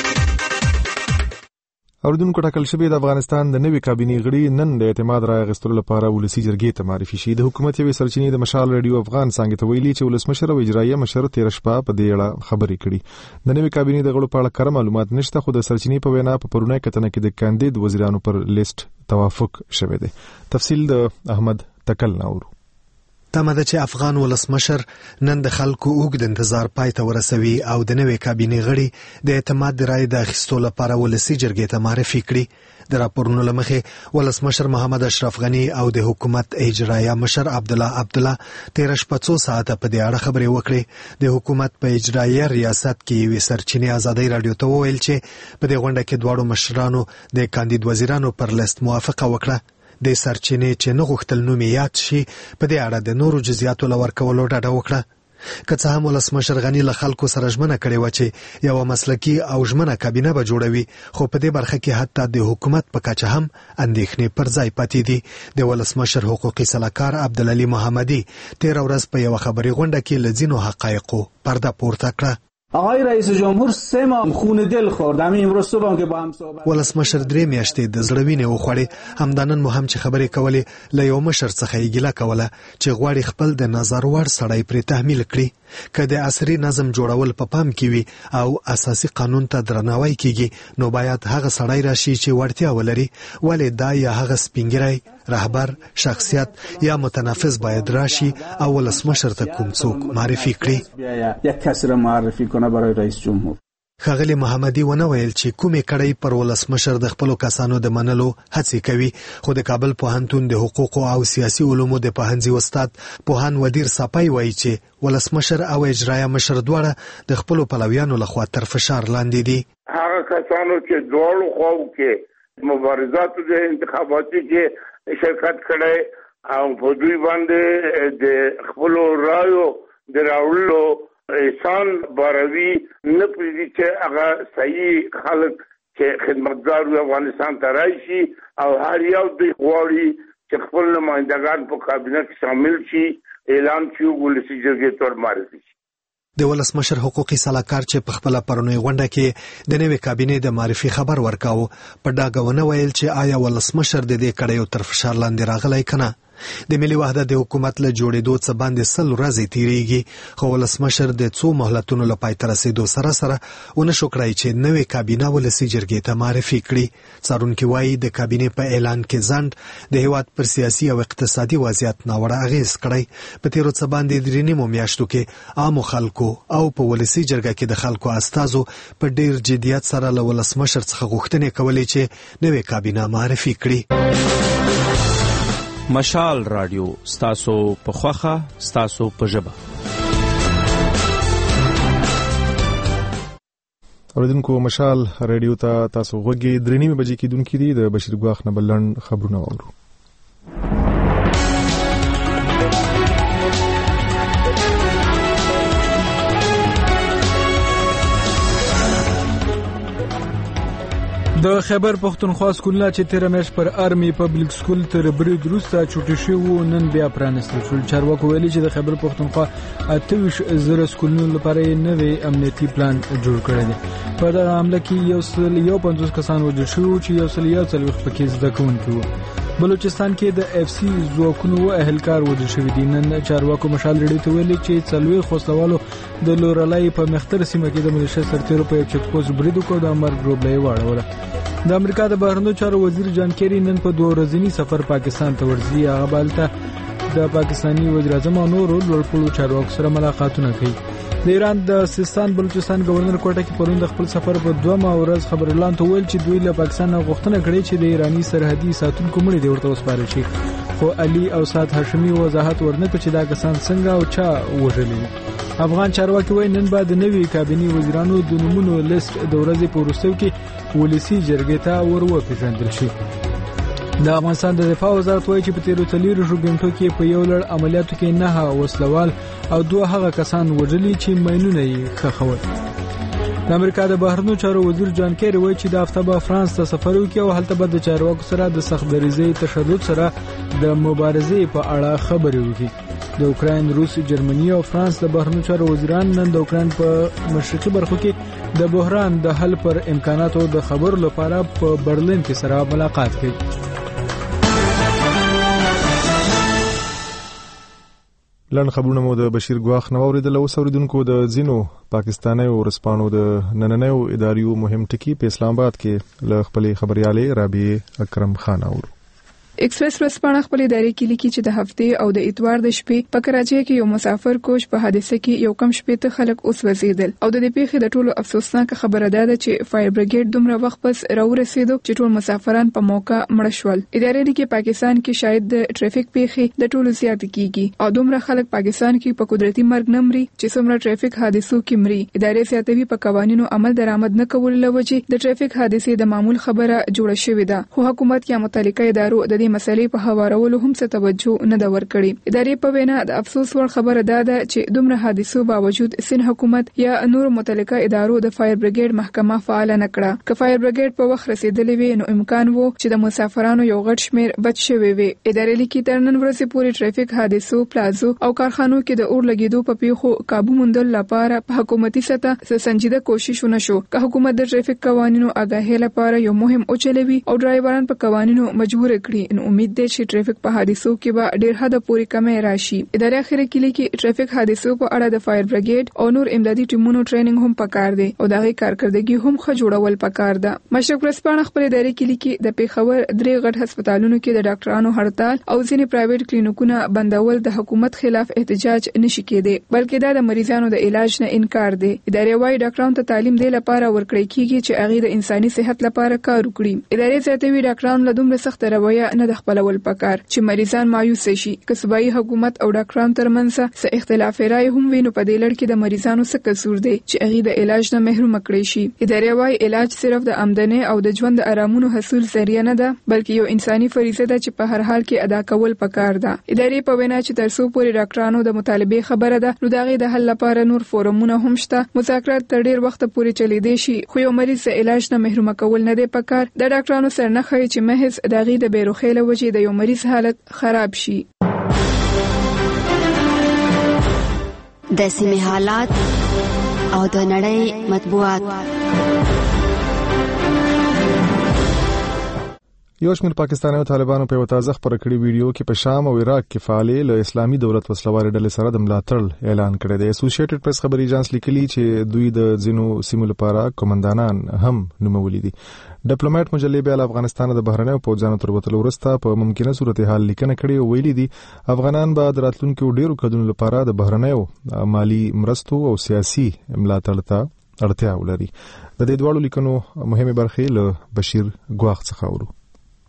اوریدونکو ټاکل شوی د افغانستان د نوي کابینې غړي نن د اعتماد رایې اخیستلو لپاره ولسي جرګې ته معرفي شي. د حکومت یوې سرچینې د مشال رادیو افغان څانګې ته ویلي چې ولسمشر او اجراییه مشر تېره شپه په دې اړه خبرې کړي. د نوي کابینې د غړو په اړه کره معلومات نشته، خو د سرچینې په وینا په پرونۍ کتنه کې د کاندید وزیرانو پر لیست توافق شوی دی. تفصیل د احمد تکل ناورو. تمه ده چې افغان ولسمشر نن د خلکو اوږد انتظار پای ته ورسوي او د نوې کابینې غړي د اعتماد د رایې د اخیستو لپاره ولسي جرګې ته معرفي کړي. د راپورونو له مخې ولسمشر محمد اشرف غني او د حکومت اجرایه مشر عبدالله عبدالله تېره شپه څو ساعته په دې اړه خبرې وکړې. د حکومت په اجرایه ریاست کې یوې سرچینې ازادۍ راډیو ته وویل چې په دې غونډه کې دواړو مشرانو د کاندید وزیرانو پر لیست موافقه وکړه. د سرچینې چې نه غوښتل نوم یاد شي په دې اړه د نورو جزئیاتو لورکولو ډاډه وکړه. که څه هم ولسمشر غني له خلکو سره ژمنه کړې وه چې یوه مسلکي او ژمنه کابینه به جوړوي، خو په دې برخه کې حتی د حکومت په کچه هم اندېښنې پر ځای پاتې دي. د ولسمشر حقوقي سلاکار عبدالعلي محمدي تېره ورځ په یوه خبري غونډه کې له ځینو حقایقو پرده پورته کړه. آقای رئیس جمهور سه ماه خون دل خورد. همین امروز صبح که با هم صحبت ولسمشر درې میاشتې د زړه وینې وخوړې. همدانن مو هم چې خبرې کولې له یو مشر څخه یې ګیله کوله چې غواړي خپل د نظر وړ سړی پرې تحمیل کړي. که د عصري نظم جوړول په پام کې وي او اساسي قانون ته درناوی کیږي نو باید هغه سړی راشي چې وړتیا ولري. ولې دا یا هغه سپینګری رهبر شخصیت یا متنفذ باید راشي او ولسمشر ته کوم څوک معرفي کړي. یک کس را معرفی کنه برای رئیس جمهور. ښاغلي محمدي ونه ویل چې کومې کړۍ پر ولسمشر د خپلو کسانو د منلو هڅې کوي، خو د کابل پوهنتون د حقوقو او سیاسي علومو د پوهنځي استاد پوهان ودیر ساپای وایي چې ولسمشر او اجرایه مشر دواړه د خپلو پلویانو لخوا تر فشار لاندې دي. هغه کسانو چې دواړو خواو کې مبارزاتو د انتخاباتي کې شرکت کړی او په دوی باندې د خپلو رایو د راوړلو احسان باروي نه پریږدي چې هغه صحیح خلک چې خدمتګار وي افغانستان ته راشي او هر یو دوی غواړي چې خپل نمایندګان په کابینه کې شامل شي، اعلان شي، ولسي جرګې ته معرفي شي. د ولسمشر حقوقي سلاکار چې په خپل پرونی غونډه کې د نوې کابینې د معرفي خبر ورکاو په ډاګونه ویل چې آیا ولسمشر د دې کړیو تر فشار لاندې راغلی کنه. د ملي وحدت د حکومت له جوړېدو څخه باندې سل ورځې تیریږي، خو ولسمشر د څو مهلتونو له پای ته رسېدو سره سره ونه شو کړای چې نوې کابینه ولسي جرګې ته معرفي کړي. څارونکي وایي د کابینې په اعلان کې ځنډ د هیواد پر سیاسي او اقتصادي وضعیت ناوړه اغېز کړی. په تېرو څه باندې درې نیمو میاشتو کې عامو خلکو او په ولسي جرګه کې د خلکو استازو په ډېر جدیت سره له ولسمشر څخه غوښتنې کولې چې نوې کابینه معرفي کړي. مشال رادیو ستاسو په خوخه ستاسو په ژبه. اوریدونکو مشال رادیو ته تاسو غوږی درې نیمه بجې کېدونکې دي. د بشیر ګواخ نه بلند خبرونه واورو. د خیبر پښتونخوا سکولونه چې تیر میاشت پر آرمي پبلک سکول تر برید وروسته چوټي شوي نن بیا پرانستل شول. چارواکو ویلي چې د خیبر پښتونخوا اته ویشت زره سکولونو لپاره نوی امنیتي پلان جوړ کړی دی. په دغه حمله کې یو سل یو پنځوس کسان وژل شوي چې یو سل یو څلوېښت پکې زده کوونکي وو. بلوچستان کې د اف سی ځواکونو اهلکار وژل شوي دي. نن چارواکو مشال رډي ته ویلي چې څلوېښت خوستوالو د لورلای په مختر سیمه کې د ملیشیا سرتیرو په یو چک پوسټ برید وکړ. د مرګ ډوبلې واړوله. د امریکا د بهرنیو چارو وزیر جان کیری نن په دوه ورځني سفر پاکستان ته ورځي. هغه بالته د پاکستاني وزیر اعظم او نورو لوړپوړو چارواکو سره ملاقاتونه کوي. د ایران د سیستان بلوچستان گورنر کوټه کې پرون د خپل سفر په دوه ورځ خبر اعلان ته ویل چې دوی له پاکستان غوښتنه کړې چې د ایرانی سرحدي ساتونکو مړي دی ورته وسپارل شي. خو علي او سات هاشمي وضاحت ورنکړ چې دا کسان څنګه او چا وژلي. افغان چارواکي وایي نن بعد نوي کابینی وزیرانو د نومونو لیست د ورځې په وروستیو کې ولسی جرګې ته وروپېژندل شي. د افغانستان د دفاع وزارت وایي چې په تیرو څلورو غنټو کې په یو لړ عملیاتو کې نه وسلوال او دوه هغه کسان وژلي چې ماینونه یې ښخول. د امریکا د بهرنیو چارو وزیر جان کیری وایي چې د هفته به فرانس ته سفر وکړي او هلته به د چارواکو سره د سخت دریځۍ تشدد سره د مبارزې په اړه خبرې وکړي. د اوکراین، روس، جرمني او فرانس د بهرنیو چارو وزیران نن د اوکراین په مشرقي برخو کې د بحران د حل پر امکاناتو د خبرو لپاره په برلین کې سره ملاقات کوي. لاندې خبرونه مو د بشیر ګواخ نو اوریدل. اوس اوریدونکو د زینو پاکستاني ورسپانو د نننیو اداریو مهم ټکی په اسلام آباد کې له خپل خبريالې رابعه اکرم خان اورو. ایکسپریس ورسپانه خپل ادارې کې لیکي چې د هفته او د اتوار د شپې په کراچۍ کې یو مسافر کوچ په حادثه کې یو کم شپې ته خلک اوس وزیدل او د دې پیښې د ټولو افسوسناک خبره ده چې فایر بریګیډ دومره وخت پس راورسېدو چې ټول مسافران په موقع مړ شول. ادارې لیکي پاکستان کې شاید د ټریفیک پیښې د ټولو زیات کیږي او دومره خلک پاکستان کې په قدرتي مرګ نه مري چې څومره ټریفیک حادثو کې مري. ادارې زیاتوي په قوانینو عمل درآمد نه کول لوجه د ټریفیک حادثې د معمول خبره جوړه شوې ده. خو حکومت یا متعلقه ادارو د دې مسلې په هوارولو هم څه توجه نه دا ورکړي. ادارې په وینا د افسوس ور خبره ده چې دومره حادثو باوجود سین حکومت یا نور متعلقه ادارو د فایر بریګیډ محکمه فعال نه کړه. که فایر بریګیډ په وخت رسیدلې وي نو امکان وو چې د مسافرانو یو غټ شمیر بچ شوي وي. ادارې لیکي تر نن ورځې پورې ټریفیک حادثو، پلازو او کارخانو کې د اور لګیدو په پیښو قابو موندل لپاره په حکومتي سطح سنجیده کوشش ونشو. که حکومت د ټریفیک قوانینو آگاهی لپاره یو مهم اوچلوي او ډرایوران په قوانینو مجبور کړي نو امید ده چې ټریفیک په حادثو کې به ډیر حد پورې کمی راشي. ادارې اخر کې لیکي ټریفیک حادثو په اړه د فایر بریګیډ او نور امدادي ټیمونو ټریننګ هم پکار دی او دغه کارکړدګي هم ښه جوړول پکار ده. مشرق ورسپانه خپل ادارې کې لیکي د پیښور درې غټ هسپتالونو کې د ډاکټرانو هړتال او ځینې پرایویټ کلینیکونه بندول د حکومت خلاف احتجاج نشي کېدی بلکې دا د مریضانو د علاج نه انکار دی. ادارې وايي ډاکټرانو ته تعلیم دی لپاره ورکړی کیږي چې هغه د انساني صحت لپاره کار وکړي. ادارې زیاتوي ډاکټرانو له دومره سخت رویه نه د خپلول پکار چې مریضان مایوس شي. که صوبایي حکومت او ډاکټرانو ترمنځ څه اختلاف رائے هم وینو په دې لړ کې د مریضانو څه قصور دی چې هغه د علاج نه محروم کړي شي. ادارې وايي علاج صرف د آمدنی او د ژوند د آرامونو حصول ذریعہ نه ده بلکې یو انساني فریضه ده چې په هر حال کې ادا کول پکار ده. ادارې په وینا چې تر څو پورې ډاکټرانو د مطالبه خبره ده نو دغه د حل لپاره نور فورمونه هم شته. مذاکرات تر ډیر وخت پورې چلیدي شي خو یو مریض د علاج نه محروم کول نه دی پکار. د ډاکټرانو سره نه خي چې محض دغه د بیروخیله وجې د یو مریض حالت خراب شي. د سیمې حالات او د نړۍ مطبوعات. یو شمېر پاکستاني او طالبانو په تازه خبره کړې ویډیو کې په شام او عراق کې فعالې له اسلامي دولت وسلوال ډلې سره د ملاتړ اعلان کړی دی. اسوسییټډ پریس خبري ایجنس لیکلي چې دوی د ځینو سیمو لپاره کمانډانان هم نومولي دي. ډیپلوماټ مجلې بیا افغانستان د بهرنیو پوځانو تر وتلو وروسته په ممکنه صورتحال لیکنه کړې او ویلي دي افغانان به د راتلونکو ډیرو کډونو لپاره د بهرنیو مالی مرستو او سیاسي ملاتړ ته اړتیا ولري. د دې ډول لیکنو مهمه برخې له بشیر ګواخ څخه اورو.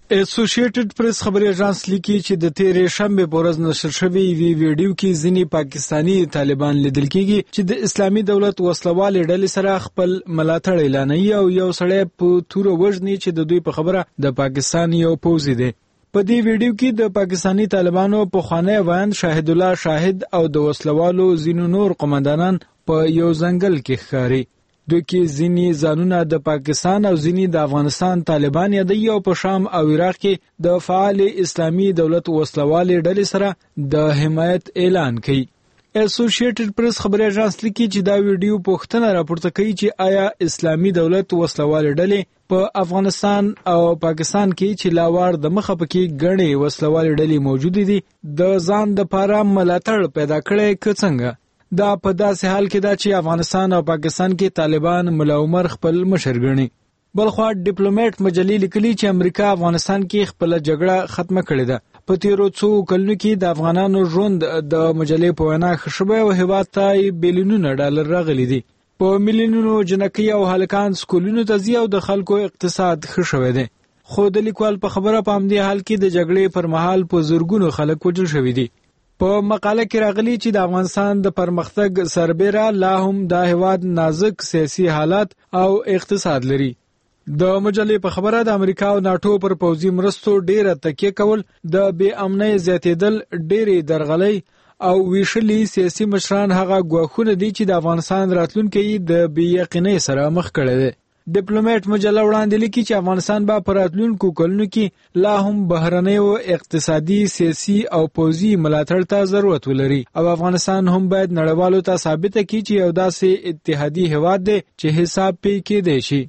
اسوسییټډ پریس خبري اژانس لیکي چې د تیرې شنبه په ورځ نشر شوی وی ویډیو کې ځینې پاکستانی طالبان لیدل کېږي چې د اسلامي دولت وسلوال ډلې سره خپل ملاتړ اعلانوي او یو سړی په تور وژني چې د دوی په خبره د پاکستان یو پوځي دی. په دې ویډیو کې د پاکستانی طالبانو په خوانی وایند شاهد الله شاهد او د وسلوالو ځینو نور قومندانان په یو ځنګل کې ښکاري. دوی کې ځینې ځانونه د پاکستان او ځینې د افغانستان طالبان یادوي او په شام او عراق کې د فعال اسلامي دولت وسلوالې ډلې سره د حمایت اعلان کوي. اسوسییټډ پریس خبري اژانس لیکي چې دا ویډیو پوښتنه راپورته کوي چې آیا اسلامي دولت وسلوالې ډلې په افغانستان او پاکستان کې چې لاوار د مخه پکې ګڼې وسلوالې ډلې موجود دي د ځان د پاره ملاتړ پیدا کړي که څنګه. دا په داسې حال کې دا چې افغانستان او پاکستان کې طالبان ملا عمر خپل مشر ګڼي. بلخوا ډیپلوماټ مجلې لیکلي چې امریکا افغانستان کې خپل جګړه ختمه کړې ده. په تیرو څو کلونو کې د افغانانو ژوند د مجلې په وینا ښه شوی او هېواد ته بیلیونونه ډالر راغلي دي. په میلیونونو جنکۍ او هلکان سکولونو ته ځي او د خلکو اقتصاد ښه شوی دی. خو د لیکوال په خبره په همدې حال کې د جګړې پر مهال په زرګونو خلک وژل شوي دي. په مقاله کې راغلي چې د افغانستان د پرمختګ سربېره لا هم د هېواد نازک سیاسي حالات او اقتصاد لري. د مجلې په خبره د امریکا او ناټو پر پوځي مرستو ډیره تکیه کول د بې امنۍ زیاتېدل ډېرې درغلۍ او ویشلي سیاسي مشران هغه ګواښونه دي چې د افغانستان راتلونکی د بې یقینۍ سره مخ کړی دی. ډیپلوماټ مجله وړاندې لیکي چې افغانستان به په راتلونکو کلونو کې لا هم بهرنیو اقتصادي سیاسي او پوځي ملاتړ ته ضرورت ولري او افغانستان هم باید نړیوالو ته ثابته کړي چې یو داسې اتحادي هیواد دی چې حساب پې کېدی شي.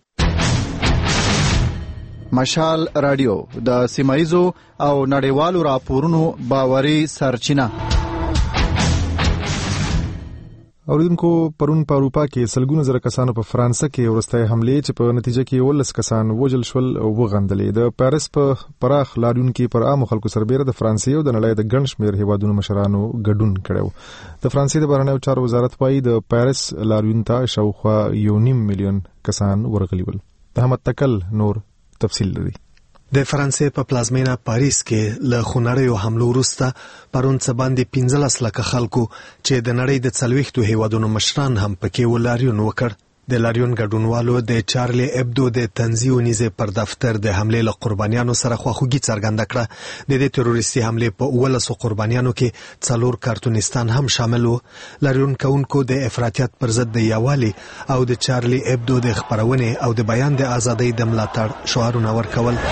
مشال رادیو د سیمایزو او نړیوالو راپورونو باوري سرچینه. اوریدونکو پرون په اروپا کې سلګونه زره کسانو په فرانسه کې ورستۍ حملې چې په نتیجه کې ولس کسان وژل شول او وغندلې. د پاریس په پراخ لاریون کې پر عامو خلکو سربېره د فرانسې او د نړۍ د ګڼ شمېر هیوادونو مشرانو ګډون کړی. د فرانسې د بهرنیو چارو وزارت وايي د پاریس لاریون ته شاوخوا یو نیم میلیون کسان ورغلي ول. احمد تکل نور تفصیل لري. د فرانسې په پلازمینه پاریس کې له خونړیو حملو وروسته پرون څه باندې پنځلس لکه خلکو چې د نړۍ د څلوېښتو هیوادونو مشران هم پکې ولاریون وکړ. د لاریون ګډونوالو د چارلی ابدو د تنزیو نیزه پر دفتر د حملې له قربانیانو سره خواخوږي څرګنده کړه. د دې تروریستي حملې په ولسو قربانیانو کې څلور کارتونستان هم شامل وو. لاریون کوونکو د افراطیت پر ضد د یووالي او د چارلی ابدو د خپرونې او د بیان د ازادۍ د ملاتړ شعارونه ورکول.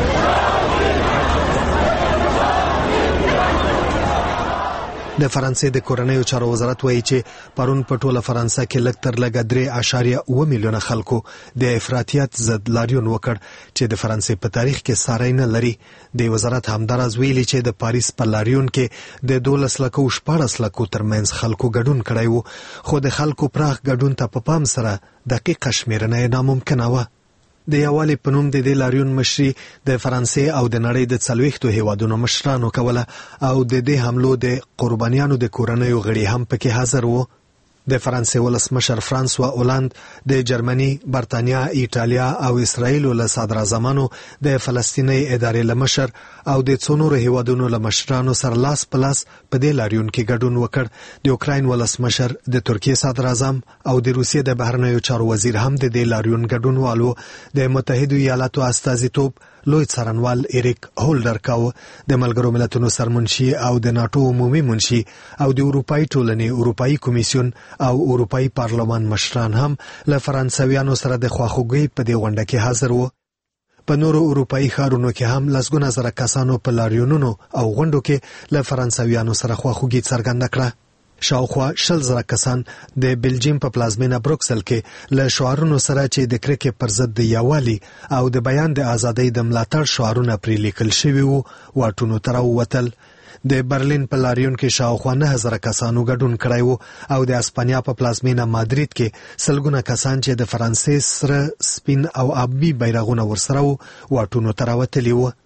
د فرانسې د کورنیو چارو وزارت وایي چې پرون په ټوله فرانسه کې لږ تر لږه درې اعشاریه اوه میلیونه خلکو د افراطیت ضد لاریون وکړ چې د فرانسې په تاریخ کې ساری نه لري. د وزارت همداراز ویلي چې د پاریس په لاریون کې د دولس لکو شپاړس لکو ترمنځ خلکو ګډون کړی وو، خو د خلکو پراخ ګډون ته په پام سره دقیقه شمیرنه ناممکنه وه. د یووالي په نوم د دې لاریون مشري د فرانسې او د نړۍ د څلوېښتو هیوادونو مشرانو کوله او د دې حملو د قربانیانو د کورنیو غړي هم پکې حاضر وو. د فرانسې ولسمشر فرانسوا اولند، د جرمني، برتانیا، ایټالیا او اسرائیل له صدر اعظمانو، د فلسطیني ادارې له مشر او د څو نورو هیوادونو له مشرانو سره لاس په لاس په دې لاریون کې ګډون وکړ. د اوکراین ولسمشر، د ترکیې صدر اعظم او د روسیې د بهرنیو چارو وزیر هم د دې لاریون ګډونوال وو. د متحده ایالاتو استازیتوب لوی څارنوال ایریک هولډر کاو، د ملګرو ملتونو سرمنشي او د ناټو عمومي منشي او د اروپאי ټولنې اروپאי کمیسیون او اروپאי پارلمان مشران هم له فرانسویانو سره د خواخوږۍ په دې غونډه کې حاضر وو. په نورو اروپאי ښارونو کې هم لسګونه زره کسانو په لاریونونو او غونډو کې له فرانسویانو سره خواخوږي څرګنده کړه. شاوخوا شل زره کسان د بلجیم په پلازمینه بروکسل کې له شعارونو سره چې د کرکې پر ضد د یووالي او د بیان د ازادۍ د ملاتړ شعارونه پرې لیکل شوي وو واټونو ته راووتل. د برلین په لاریون کې شاوخوا نه زره کسانو ګډون کړی وو او د اسپانیا په پلازمینه مادرید کې سلګونه کسان چې د فرانسې سره سپین او آبي بیرغونه ورسره وو واټونو ته راوتلي وو.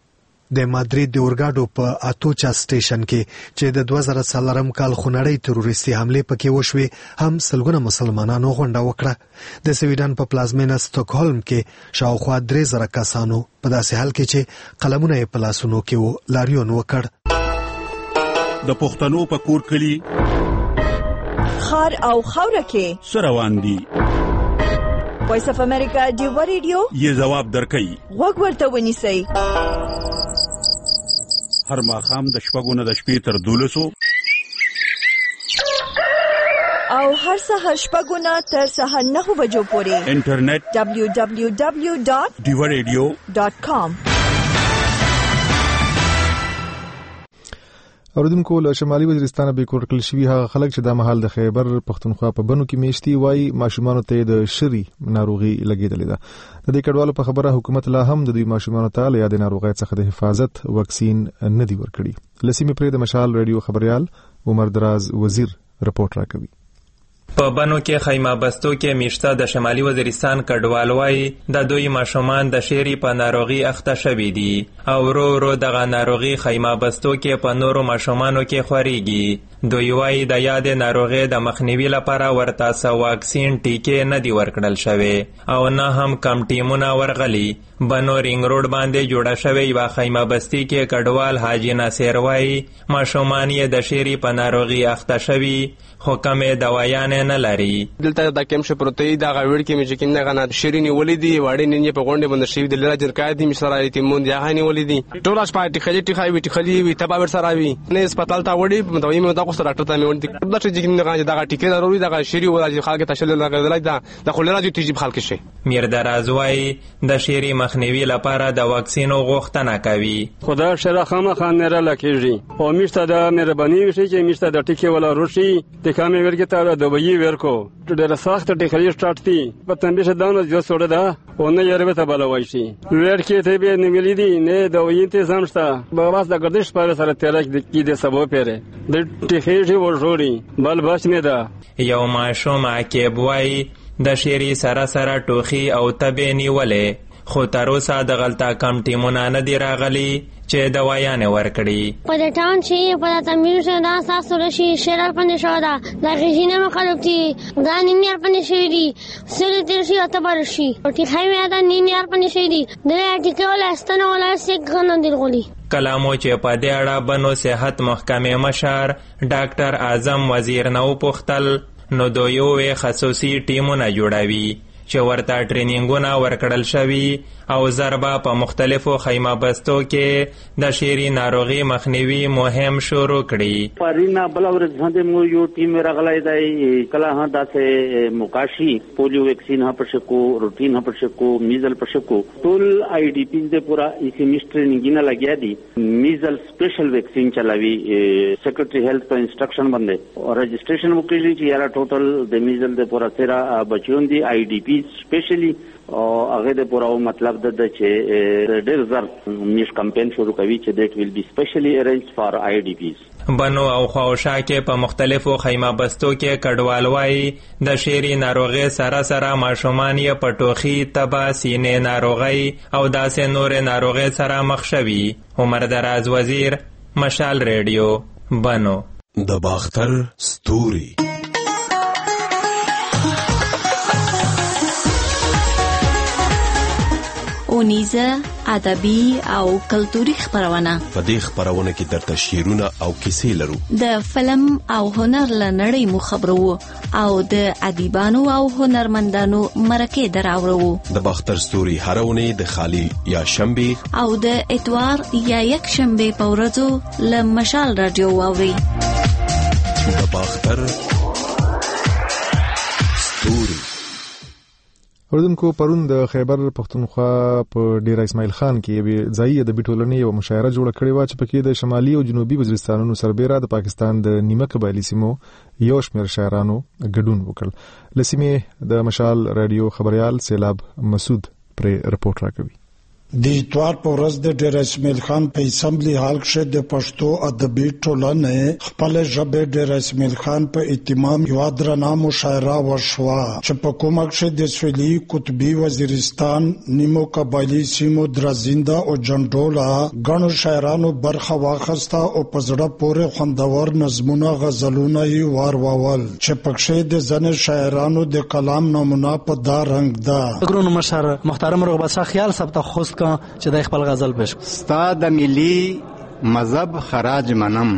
د مادرید د اورګاډو په اتوچا سټیشن کې چې د دوه زره څلورم کال خونړۍ تروریستي حمله پکې وشوه هم سلګونه مسلمانانو غونډه وکړه. د سویډن په پلازمینه سټاکهولم کې شاوخوا درې زره کسانو په داسې حال کې چې قلمونه یې په لاسونو کې و لاریون وکړ. د پښتنو په کور کلی خار او خوره کې سروان دي. وایس اف امریکا دیو ریډیو یې جواب درکړي. وګ ورته ونیسئ. هر ماښام د شپږو نه د شپې تر دولسو او هر سهار شپږو نه تر سهار نهو بجو پورې انټرنیټ دبلیو دبلیو دبلیو ډاٹ دیو ریډیو ډاٹ کام. اوردونکو له شمالي وزیرستان به کور کل شوی هغه خلک چې د مهال د خیبر پښتونخوا په بنو کې میشتي وای ماشومان ته د شری ناروغي لګیدلې ده. د دې کډوالو په خبره حکومت لا هم د دوی ماشومان ته له یاد ناروغي څخه د حفاظت واکسین نه دی ورکړي. لسیمه پرې د مشال رادیو خبريال عمر دراز وزیر رپورت راکوي. په بنو کې خیمه بستو کې میشته د شمالي وزیرستان کډوال وای د دوی ماشومان د شری په ناروغي اخته شوي دي او ورو ورو دغه ناروغي خیمه بستو کې په نورو ماشومانو کې خوريږي. دوی وای د یاد ناروغي د مخنیوي لپاره ورته سو واکسین ټیکې نه دی ورکړل شوی او نه هم کم ټیمونه ورغلي. بنو رینګ روډ باندې جوړه شوی و خیمه بستی کې کډوال حاجی ناصر وای ماشومان یې د شری په ناروغي اخته شوي خو کومه دوايانې نه لري. دلته د کم شپروتي د غوړ کې مې چې کنه غنا شیرینی ولیدي واړې نن په غونډه باندې شوی د لراجر کاټي مشرای تیمون دی غاني ولیدي ټول شپه خلی ټی خای وی ټی خلی وی تبا ور سره وی نه هسپتال ته وړي متوي مې دا خو ډاکټر ته مې وړي د چې کنه غا دغه ټیکې ضروري دغه شری ولای خلک ته شل لګیدل دا د خلراجو تجربه خلک شي. میر درازوي د شری مخنیوي لپاره د واکسینو غوښتنه کوي. خدا شره خامه خان نه را لکېږي او میشته د مهرباني وشي چې میشته د ټیکې ولا روشي د کامې ورګه ته د وی ورکو ډېر سخت ټیکې سٹارټ دي په تنبیه شدانو جو سوړه ده او نه یې ربته بلوي شي ورکه ته به نه ملي دي نه د وی تنظیم شته به واس د ګردش پر سره ترک د کی د سبب پیره د ټیکې و جوړي بل باش نه ده. یو ماشوم عقب وای د شری سره سره ټوخي او تبه نیولې خو تر اوسه د غلطه کم ټیمونه نه دی راغلي چې دوايانې ورکړي. په د ټاون شي په د تمیر شو دا ساسو رشي شرال پنځه شو دا د غژینه مخالف دي دا نینیار پنځه شي دي سره تیر شي اته بار شي او ټی خای مې دا نینیار پنځه شي دي د ټیکه ولا استنه ولا سیک غنو دی غولي. کلامو چې په دې اړه بنو صحت محکمې مشر ډاکټر اعظم وزیر نو پختل نو دوی خصوصي ټیمونه جوړوي چې ورته ټرینینګونه ورکړل شوي او ضربه په مختلفو خیمه بستو کې د شری ناروغي مخنیوي مهم شروع کړي. پرینا بلور ځاندې مو یو ټیم راغلای دی کله ها داسې موکاشي پولیو ویکسین ها پرشکو روټین ها پرشکو میزل پرشکو ټول آی ډی پی دې پورا ایسیمس ټرینینګ نه لګیا دي. میزل سپیشل ویکسین چلاوي سیکریټری هیلث په انسټرکشن باندې او رجسٹریشن وکړي چې یاره ټوټل د میزل د پورا سره بچون دي آی ډی پی سپیشلی او هغه د پورا مطلب د چې ډېر زر میش کمپاین شروع کوي چې دیٹ ویل بی سپیشلی ارینجډ فار آی ډی پیز. بنو او خواوشا کې په مختلفو خیمه بستو کې کډوال وای د شری ناروغي سره سره ماشومان یې پټوخي تبا سینې ناروغي او داسې نور ناروغي سره مخ شوي. عمر دراز وزیر مشال ریډیو بنو. د باختر ستوري اونیزه ادبي او کلتوري خبرونه. په دې خبرونه کې درته شعرونه او کیسې لرو. د فلم او هنر لنړۍ مو خبرو او د ادیبانو او هنرمندانو مرکه دراوړو. د باختر ستوري هرونه د خالی یا شنبه او د اتوار یا یک شنبه په ورځو ل مشال رادیو واوري. د باختر ستوري. اوردونکو پرون د خیبر پښتونخوا په ډیره اسماعیل خان کې یو ځای د بیټولنې یو مشاعره جوړه کړې و چې پکې د شمالي او جنوبي وزیرستانونو سربېره د پاکستان د نیمه قبایلی سیمو یو شمېر شاعرانو ګډون وکړ. لسیمه د مشال رادیو خبريال سیلاب مسعود پر رپورت راکوي. د اتوار په ورځ د ډیر اسماعیل خان په اسمبلی هال کې د پښتو ادبي ټولنې خپل ژبه ډیر اسماعیل خان په اهتمام یو درنه مشاعره وشوه چې په کومه کې د سویلي قطبي وزیرستان نیمو قبایلی سیمو درزنده او جندولا غنو شاعرانو برخه واخسته او په زړه پورې خوندور نظمونه غزلونه یې وارول چې پکښې د ځنې شاعرانو د کلام نمونه په دا رنگ ده. ګرونو مشر محترم رغبت شاه خیال صاحب ته خوست چې د خپل غزل پېښ ستا د ملي مذهب خراج منم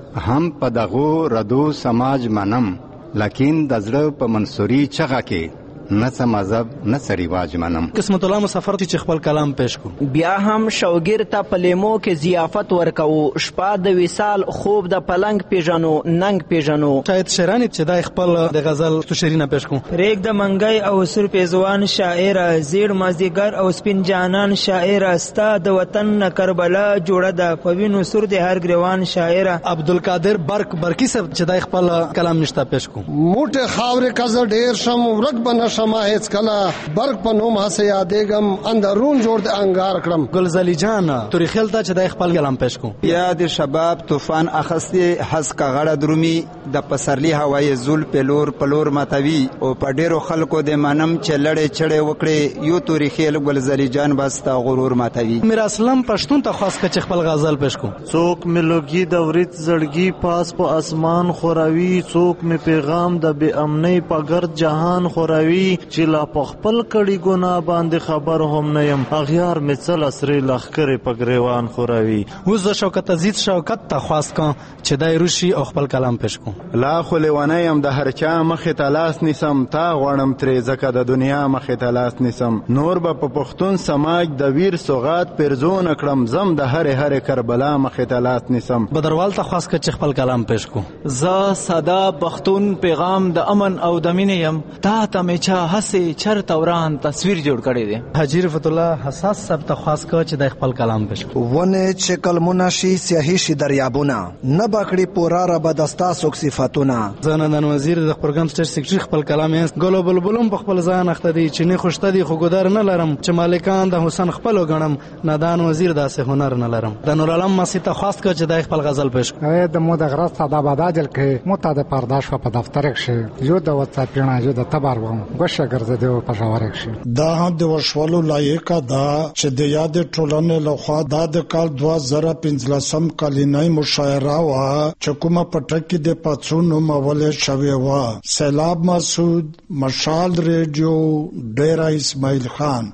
هم په دغو ردو سماج منم لکن د زړه په منصوري چغه کې نه څه مذهب نه څه رواج منم. قسمت الله مسافر چې خپل کلام پېښ کو بیا هم شوګیر ته پلیمو کې ضیافت ورکو شپه د وصال خوب د پلنګ پیژنو ننګ پیژنو. شاید شیرانی چې د خپل د غزل تو شیرینه پېښ کو ریګ د منګي او سر پیزوان شاعر زیر مازیګر او سپین جانان شاعر استا د وطن کربلا جوړه د پوینو سر د هر ګریوان شاعر. عبدالقادر برک برکی صاحب چې د خپل کلام نشته پېښ کو موټه خاور کز ډیر شم ورک بنش ما هیڅ کلا برق په نوم هسه یادېږم اندرون جوړ د انګار کړم. ګلزلی جان تورخیل ته چې د خپل کلام پېښ کو یا د شباب طوفان اخستی حس کا غړه درومي د پسرلی هوای زول پلور پلور ماتوي او په ډیرو خلکو د منم چې لړې چړې وکړي یو تورخیل ګلزلی جان باستا غرور ماتوي. میر اسلام پښتون ته خاص کچ خپل غزل پېښ کو څوک ملوګي د ورت زړګي پاس په اسمان خوراوي څوک می پیغام د بے امنۍ په ګرد جهان خوراوي چې لا په خپل کړي ګناه باندې خبر هم نه يم اغیار می څل اسرې لخرې په ګریوان خوراوي. اوس د شوکت عزیز شوکت ته خاص کا چې دای روشي او خپل کلام پېښ کو لا خو لیوانه يم د هر چا مخې ته لاس نیسم تا غوړم ترې زکه د دنیا مخې ته لاس نیسم نور به په پښتون سماج د ویر سوغات پرزون کړم زم د هر هر کربلا مخې ته لاس نیسم. بدروال ته خاص کا چې خپل کلام پېښ کو ز ساده پښتون پیغام د امن او د مینې يم تا ته می چا هسه چر توران تصویر جوړ کړی دی. حاجی رفت الله حساس صاحب ته خاص کا چې د خپل کلام پېښ کو ونه چې کلمونه شي سیاهي شي دریابونه نه باکړي پورا را بدستا سوک صفاتونه. زنان وزیر د پروګرام سټیج سیکریټری خپل کلام یې ګلو بلبلم په خپل ځان اخته دي چې نه خوشته دي خو ګدار نه لرم چې مالکان د حسین خپل غنم نادان وزیر داسې هنر نه لرم. د نور عالم مسی ته خاص کا چې د خپل غزل پېښ کو اې د مو د غرض صدا بداجل کې مو ته د پرداش په دفتر کې یو د واتساپ پیڼه یو د تبار وو ګوشه ګرځې دی په شاوره کې دا هم د وشولو لایق ده چې د یاد ټولنې لخوا دا د کال دوه زره پنځلسم کلینای مشاعره وا چې کومه پټکی د پاتسونو مولې شوی وا. سیلاب مسعود مشال ریډیو ډیر اسماعیل خان.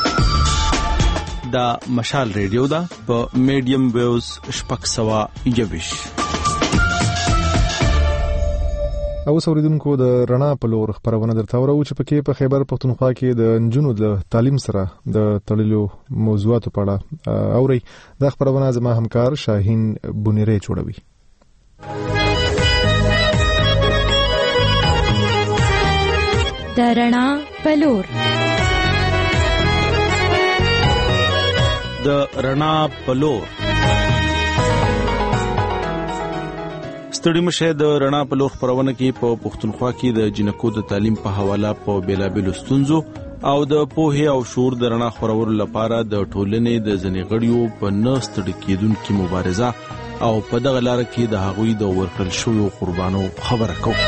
دا مشال ریډیو دا په میډیم ویوز شپږ سوه یویش. او سوریدونکو د رڼا په لور خبرونه درته ورو چې پکې په خیبر پختونخوا کې د نجونو د تعلیم سره د تړلو موضوعاتو په اړه اوري. دا خبرونه زما همکار شاهین بونیری جوړوي. د رڼا په لور د رڼا په لور ستړي مشه د رڼا په لور خبرونه کې په پښتونخوا کې د جنکو د تعلیم په حواله په بیلابیلو ستونزو او د پوهې او شعور د رڼا خبرولو لپاره د ټولنې د ځینې غړیو په نه ستړي کېدونکې مبارزه او په دغه لار کې د هغوی د ورکړل شویو قربانو خبره کوو.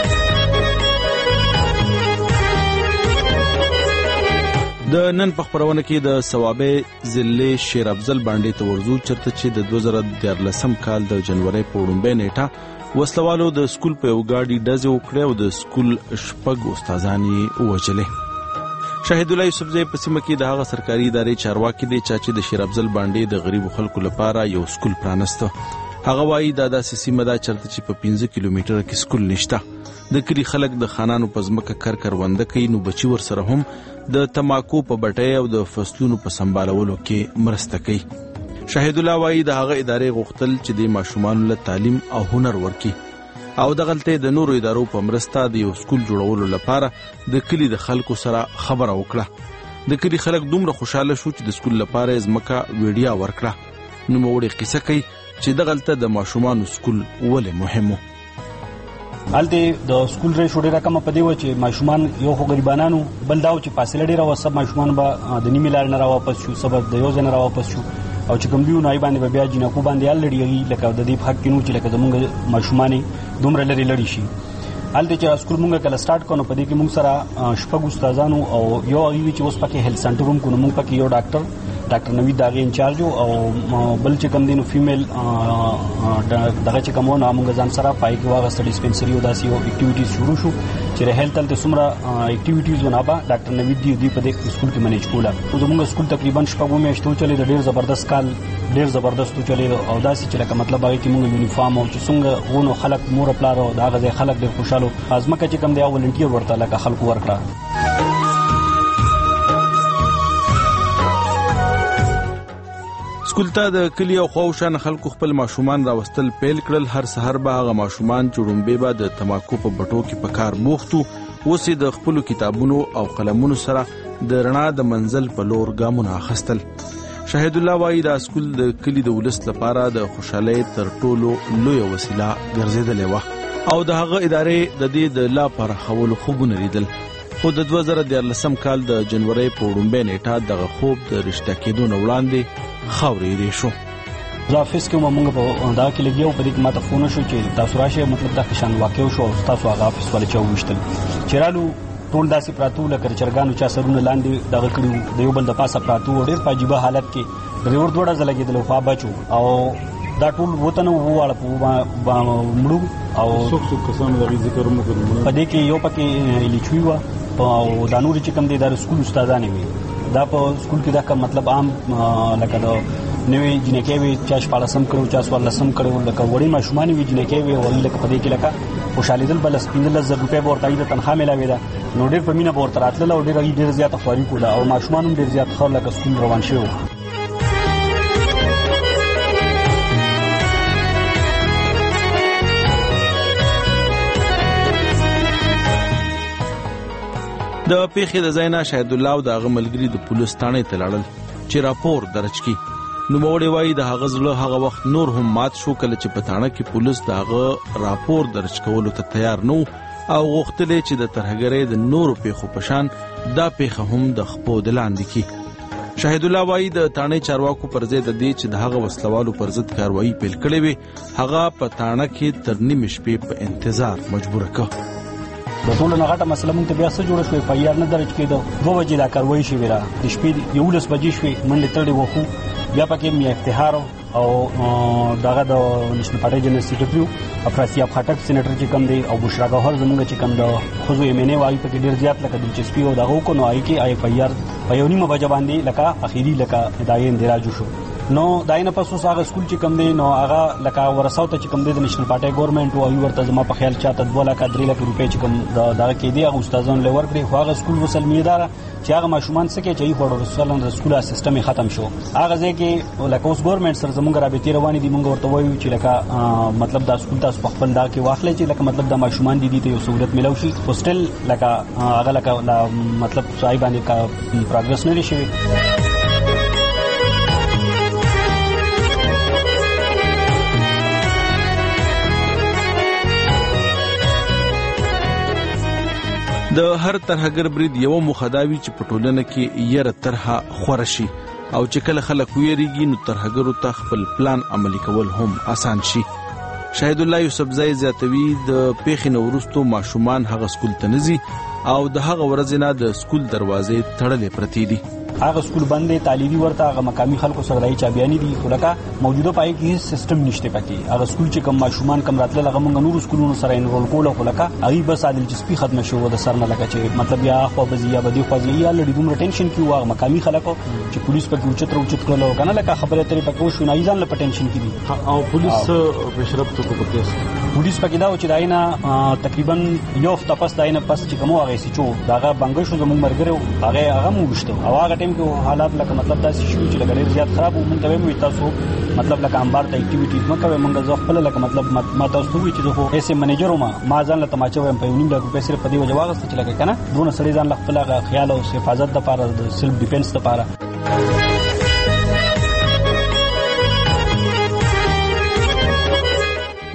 د نن په خبرونه کې د ثوابه ضلع شیر افضل باندې تورزو چرته چې د دوه زره دیارلسم کال د جنوري په وړاندې نیټه وسلوالو د سکول په یو گاډي ډزې وکړې او د سکول شپږ استادان یې ووژلې. شاهد الله یوسفزی په سیمه کې د هغه سرکاري ادارې چارواکي دی چې د شیر افضل باندې د غریبو خلکو لپاره یو سکول پرانسته. هغه وایي دا داسې سیمه ده چرته چې په پنځه کیلومتره کې سکول نشته. د کلی خلک د خانانو په ځمکه کار کرونده کوي نو بچي ورسره هم د تماکو په بټۍ او د فصلونو په سمبالولو کې مرسته کوي. شاهد الله وایي د هغه ادارې غوښتل چې د ماشومانو له تعلیم او هنر ورکړي او د غلطۍ د نورو ادارو په مرسته د یو سکول جوړولو لپاره د کلی د خلکو سره خبره وکړه. د کلی خلک دومره خوشاله شو چې د سکول لپاره ځمکه ویډیا ورکړه. نو موړي قصه کوي چې د غلطه د ماشومانو سکول ولې مهم و. هلته د سکول ریشو ډیره کمه پدې و چې ماشومان یو خو غریبانانو بل دا چې فاصله ډیره و، سب ماشومان به د نیمه لار نه را واپس شو، سبا د یو ځای نه را واپس شو او چې کوم دیو نای باندې بیا جنکو باندې الډي لکه د دې حق کینو چې لکه زمونږ ماشومان دومره لري لړی شي. هلته چې سکول مونږ کله سٹارټ کړو په دې کې مونږ سره شپږ استادانو او یو هغه چې اوس پکې هیلث سنټر هم کو مونږ پکې یو ډاکټر ډاکټر نوید داغه انچارج او بل چې کوم دینو فیمیل دغه چې کومو نو مونږ ځان سره پای کې واغسته ډیسپنسری او داسې یو اکټیویټیز شروع شو چې هیلث تل سمره اکټیویټیز ونابا ډاکټر نوید دی په دې سکول کې منیج کوله. زموږ سکول تقریبا شپږ میاشتې چلی د ډیر زبردست کال ډیر زبردست چلی او داسې چې لکه مطلب هغه کې مونږ یونیفارم او چې څنګه غونو خلک مور پلار او دا غزه خلک ډیر خوشاله ازمکه چې کوم دی ولنټیر ورته لکه خلکو ورکړه. سکول ته د کلی او خوشان خلکو خپل ماشومان راوستل پیل کړل. هر سحر به هغه ماشومان چړومبې به د تماکو په بټو کې په کار بوختو، اوس د خپل کتابونو او قلمونو سره د رڼا د منزل په لور ګامونه اخستل. شاهد الله وایي دا سکول د کلی د ولس لپاره د خوشحالۍ تر ټولو لوی وسیله ګرځیدلې و او د هغه ادارې د دې د لا پر خولو خوبونه لیدل. خو د دوه زره دیارلسم کال د جنوري په وړاندې نیټه دغه خوب د رښتیا کېدو نه وړاندې خاورې لري شو. افیس کې موږ په دا کې لګیو په دې کې ماته فون شو چې تاسو راشه، مطلب دا شان واقع شو او تاسو هغه افیس ولې چا وشتل چیرالو ټول داسې پراتو لکه چرګانو چا سرونه لاندې دغه کړو د یو بل د پاسه پراتو ډېر پاجيبه حالت کې د ور دوړه زلګیدل په بچو او دا ټول وطن وواله په مړو او څوک څوک کسانو د ذکر مو کړو په دې کې یو پکې لیچوي و او د نور چې کوم دي د سکول استادانه وي دا په سکول کې دا کوم مطلب عام لکه دا نوې جنکې وي چې شپږلسم کړو چې سوالسم کړو لکه وړي ماشومان وي جنکې وي او لکه په دې کې لکه خوشالي دل بل سپینل زر روپے ورته د تنخواه ملاوي دا نو ډېر په مینه ورته راتله او ډېر ډېر زیات خواري کوله او ماشومان هم ډېر زیات خور لکه سکول روان شو. د پیښې د ځاینا شاهد الله او د هغه ملګری د پولیس ثانې ته لاړل چې راپور درج کړي. نو موړې وایي د هغه ځله هغه وخت نور هم مات شو کله چې په ثانه کې پولیس د هغه راپور درج کولو ته تیار نه او غوښتل چې د ترهګرۍ د نورو پیښو په شان دا پیښه هم د خپو د لاندې کړي. شاهد الله وایي د ثانې چارواکو پر ضد د دې چې د هغه وسلوالو پر ضد کاروایی پیل کړې وي هغه په ثانه کې تر نیمه شپې په انتظار مجبور کړ. د ټول نه غټه مسله مونږ ته بیا څه جوړ شوې په یار نه درج کېده دوه بجې دا کاروایی شي ویرا د شپې یولس بجې شوې منډه تړې وخو بیا پکې می افتخار او دغه د نشنل پارټي جنرال سیکریټری افراسیاب خټک سېنیټر چې کم دی او بشرا ګوهر زمونږ چې کم د خزو یې منې وایي پکې ډېر زیات لکه دلچسپي او دغه کو نو آی کې آی په یار په یو نیمه بجې باندې لکه اخیری لکه هدايه اندراج شو. نو داینه پس اوس هغه سکول چې کم دی نو هغه لکه ورساو ته چې کم دی د نشنل پارټي ګورنمنت او ورته زما په خیال چاته دوه لک درې لک روپۍ چې کم دغه کې دی هغه استادان لور کړی خو هغه سکول وسل میدار چې هغه ماشومان څه کې چې یو ورسول د سکول سیستم ختم شو هغه ځکه لکه اوس ګورنمنت سره زموږ رابطې روانې دي مونږ ورته وایو چې لکه مطلب دا سکول تاسو په خپل دا کې واخلئ چې لکه مطلب دا ماشومان دي ته یو سہولت ملو شي هوسټل لکه هغه لکه مطلب صاحب باندې کا پروګرس نه لري شي. د هر ترهګر برید یو مخداوی چې په ټولنه کې یره طرحه خورشي او چې کله خلک ویریږي نو ترهګرو ته خپل پلان عملی کول هم آسان شي. شاهد الله یوسف زای زیاتوی د پیښې نورستو ماشومان هغه سکول ته نزي او د هغه ورځ نه د سکول دروازې تړلې پرتی دي. هغه سکول باندې تعلیمي ورته هغه مقامي خلکو سره راځي چې بیان دي خو لکه موجوده پای کې سیستم نشته پکې هغه سکول چې کوم ماشومان کم راتله هغه موږ نور سکولونو سره انرول کول خو لکه هغه بس عادل چسپي ختم شو د سر نه لکه چې مطلب یا خو بزیا بدی خو یا لړې دومره ټینشن کې هغه مقامي خلکو چې پولیس پکې اوچت اوچت کړل کنه لکه خبره ترې پکې شو نه ځان له ټینشن کې دي او پولیس بشربته کو پکې پولیس پکې دا چې داینه تقریبا یو هفته پس داینه پس چې کوم هغه سي چې داغه بنګ شو زموږ مرګره هغه هغه مو وشته او هغه ټیم کې حالات مطلب دا شي چې لکه ډیر زیات خراب وو مونږ ته وایي تاسو مطلب لکه امبار ته اکټیویټیز مکه وای مونږ ځو خپل لکه مطلب ما تاسو وایي چې خو ایس منیجر ما ما ځان له تماچو هم په یونیم لګو پیسې په دی وجه واغست چې لکه کنه دونه سړي ځان خپل خیال او حفاظت لپاره د سیلف ډیفنس لپاره.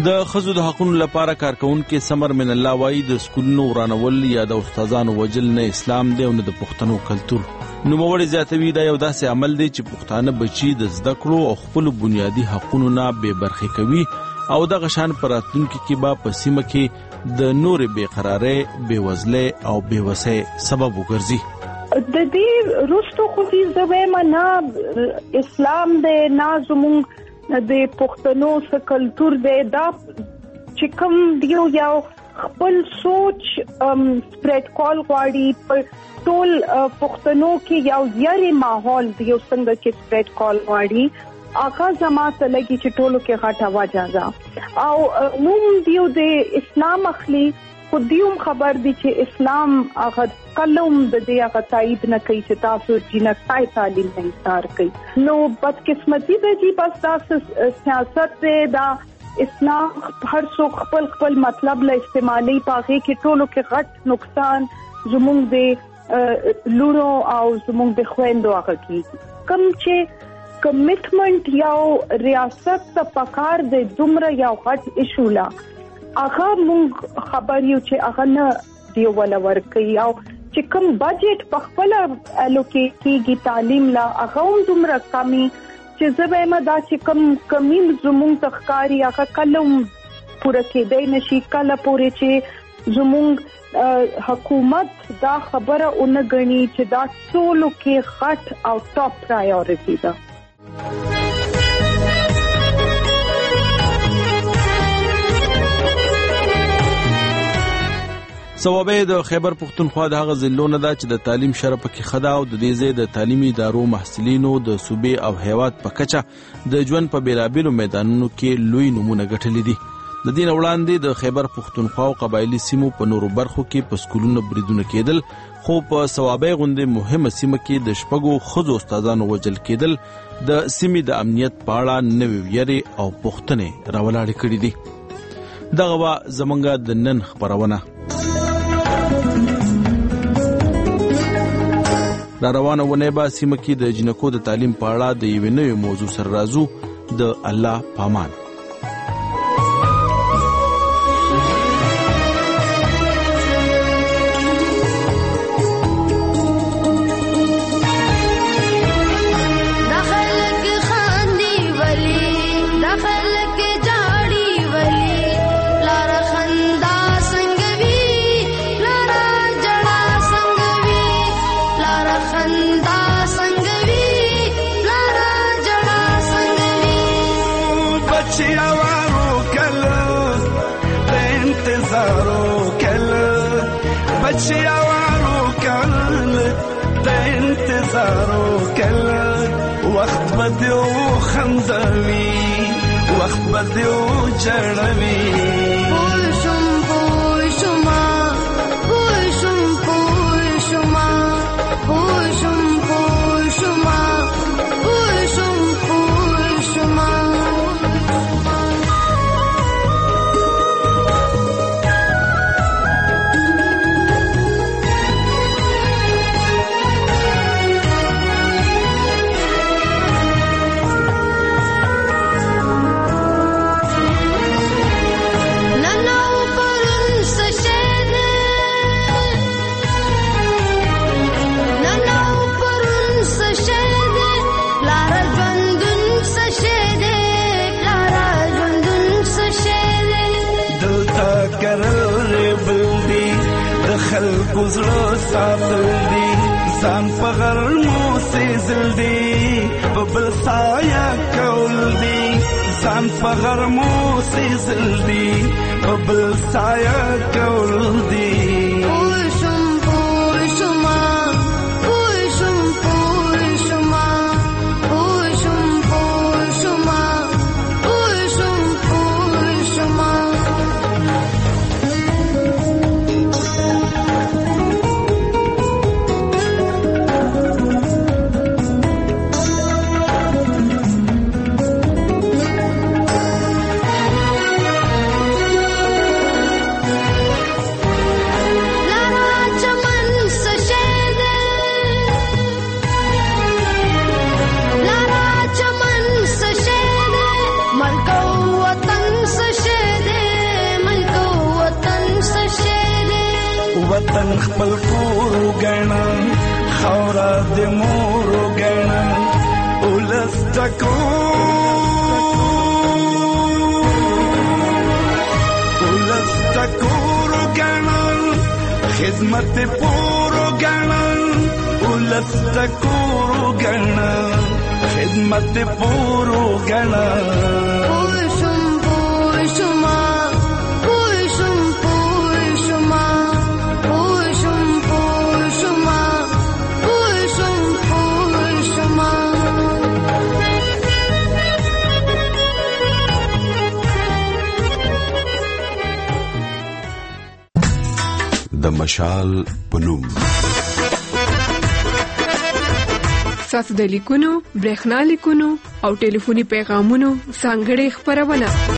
د خزو د حقوقو لپاره کارکونکو سمر من الله وای د سکولونو ورانول یا د استادانو وجل نه اسلام دی او نه د پښتنو کلچر. نو موږ زیاتوي دا یو داسې عمل دی چې پښتانه بچي د زده کړو او خپل بنیادی حقوقو نه بے برخې کوي او د غشان پراتونکو کې با په سیمه کې د نور بے قرارۍ، بے وزلۍ او بے وسۍ سبب وګرځي. د دې روستو خو دې زویم نه اسلام دې نه زموږ د پښتنو څخه کلچر دې دا چې کوم دیو یو خپل سوچ سپریډ کول غواړي په ټول پښتنو کې یو یاري ماحول دیو څنګه چې سپریډ کول غواړي هغه زما ته لګي چې ټولو کې غټه واجازه او نوم دیو د اسلام اخلي خو دیوم خبر دی چې اسلام هغه کلم د دې هغه تایید نه کوي چې تاسو جنکای تعلیم نه انکار کوي. نو بدقسمتي ده چې بس تاسو سیاست دې دا اسلام هر څوک خپل خپل مطلب له استعمالي پاغي کې ټولو کې غټ نقصان زموږ د لورو او زموږ د خويندو هغه کې کم چې کمیټمنٹ یو ریاست ته پکار د دومره یو غټ ایشولا هغه مونږ خبر یو چې هغه نه دی ولا ورکي او چې کوم بجټ په خپل الوکیټ کیږي تعلیم لا هغه هم دومره کمی چې زبېما دا چې کوم کمی زموږ تخکاری هغه کلم پوره کېدای نشي کله پورې چې زموږ حکومت دا خبره اونګني چې دا ټولو کې غټ او ټاپ پرایورټي ده. سوابه د خیبر پختونخوا د هغه ضلعونه ده چې د تعلیم شرف کې خدا او د دې ځای د تعلیمي ادارو محصلینو د صوبې او هیواد په کچه د ژوند په بیلابیلو میدانونو کې لوی نمونه ګټلې دي. د دې وړاندې د خیبر پختونخوا او قبایلی سیمو په نورو برخو کې په سکولونو بریدونه کېدل خو په سوابه غونډې مهمه سیمه کې د شپږو خزو استادانو وجل کېدل د سیمې د امنیت په اړه نوې ویری او پوښتنې راولاړې کړې دي. دغه وا زمونږ د نن خبرونه را روانه ونه با سیمه کې د جنکو د تعلیم په اړه د یوې نوې موضوع سره راځو د الله پامان. وخت بدیو خندوي وخت بدیو جړوي پوشم پوشما پوشم پوشما پوشم پوشما پوشم پوشما گزړه ساتل دي ځان په غرمو سېزل دي ببل سایه کول دي ځان په غرمو سېزل دي ببل سایه کول دي پوشم پوشما پوشم پوشما پوشم پوشما پوشم پوشما وطن خپل کور وګڼه خاوره د مور وګڼه ولس ټکو ولس ټکور وګڼه خدمت پور وګڼه ولس ټکور وګڼه خدمت پور وګڼه د مشال پنوم ستاسو د لیکونو، برېښنا لیکونو او ټلیفوني پیغامونو ځانګړې خپرونه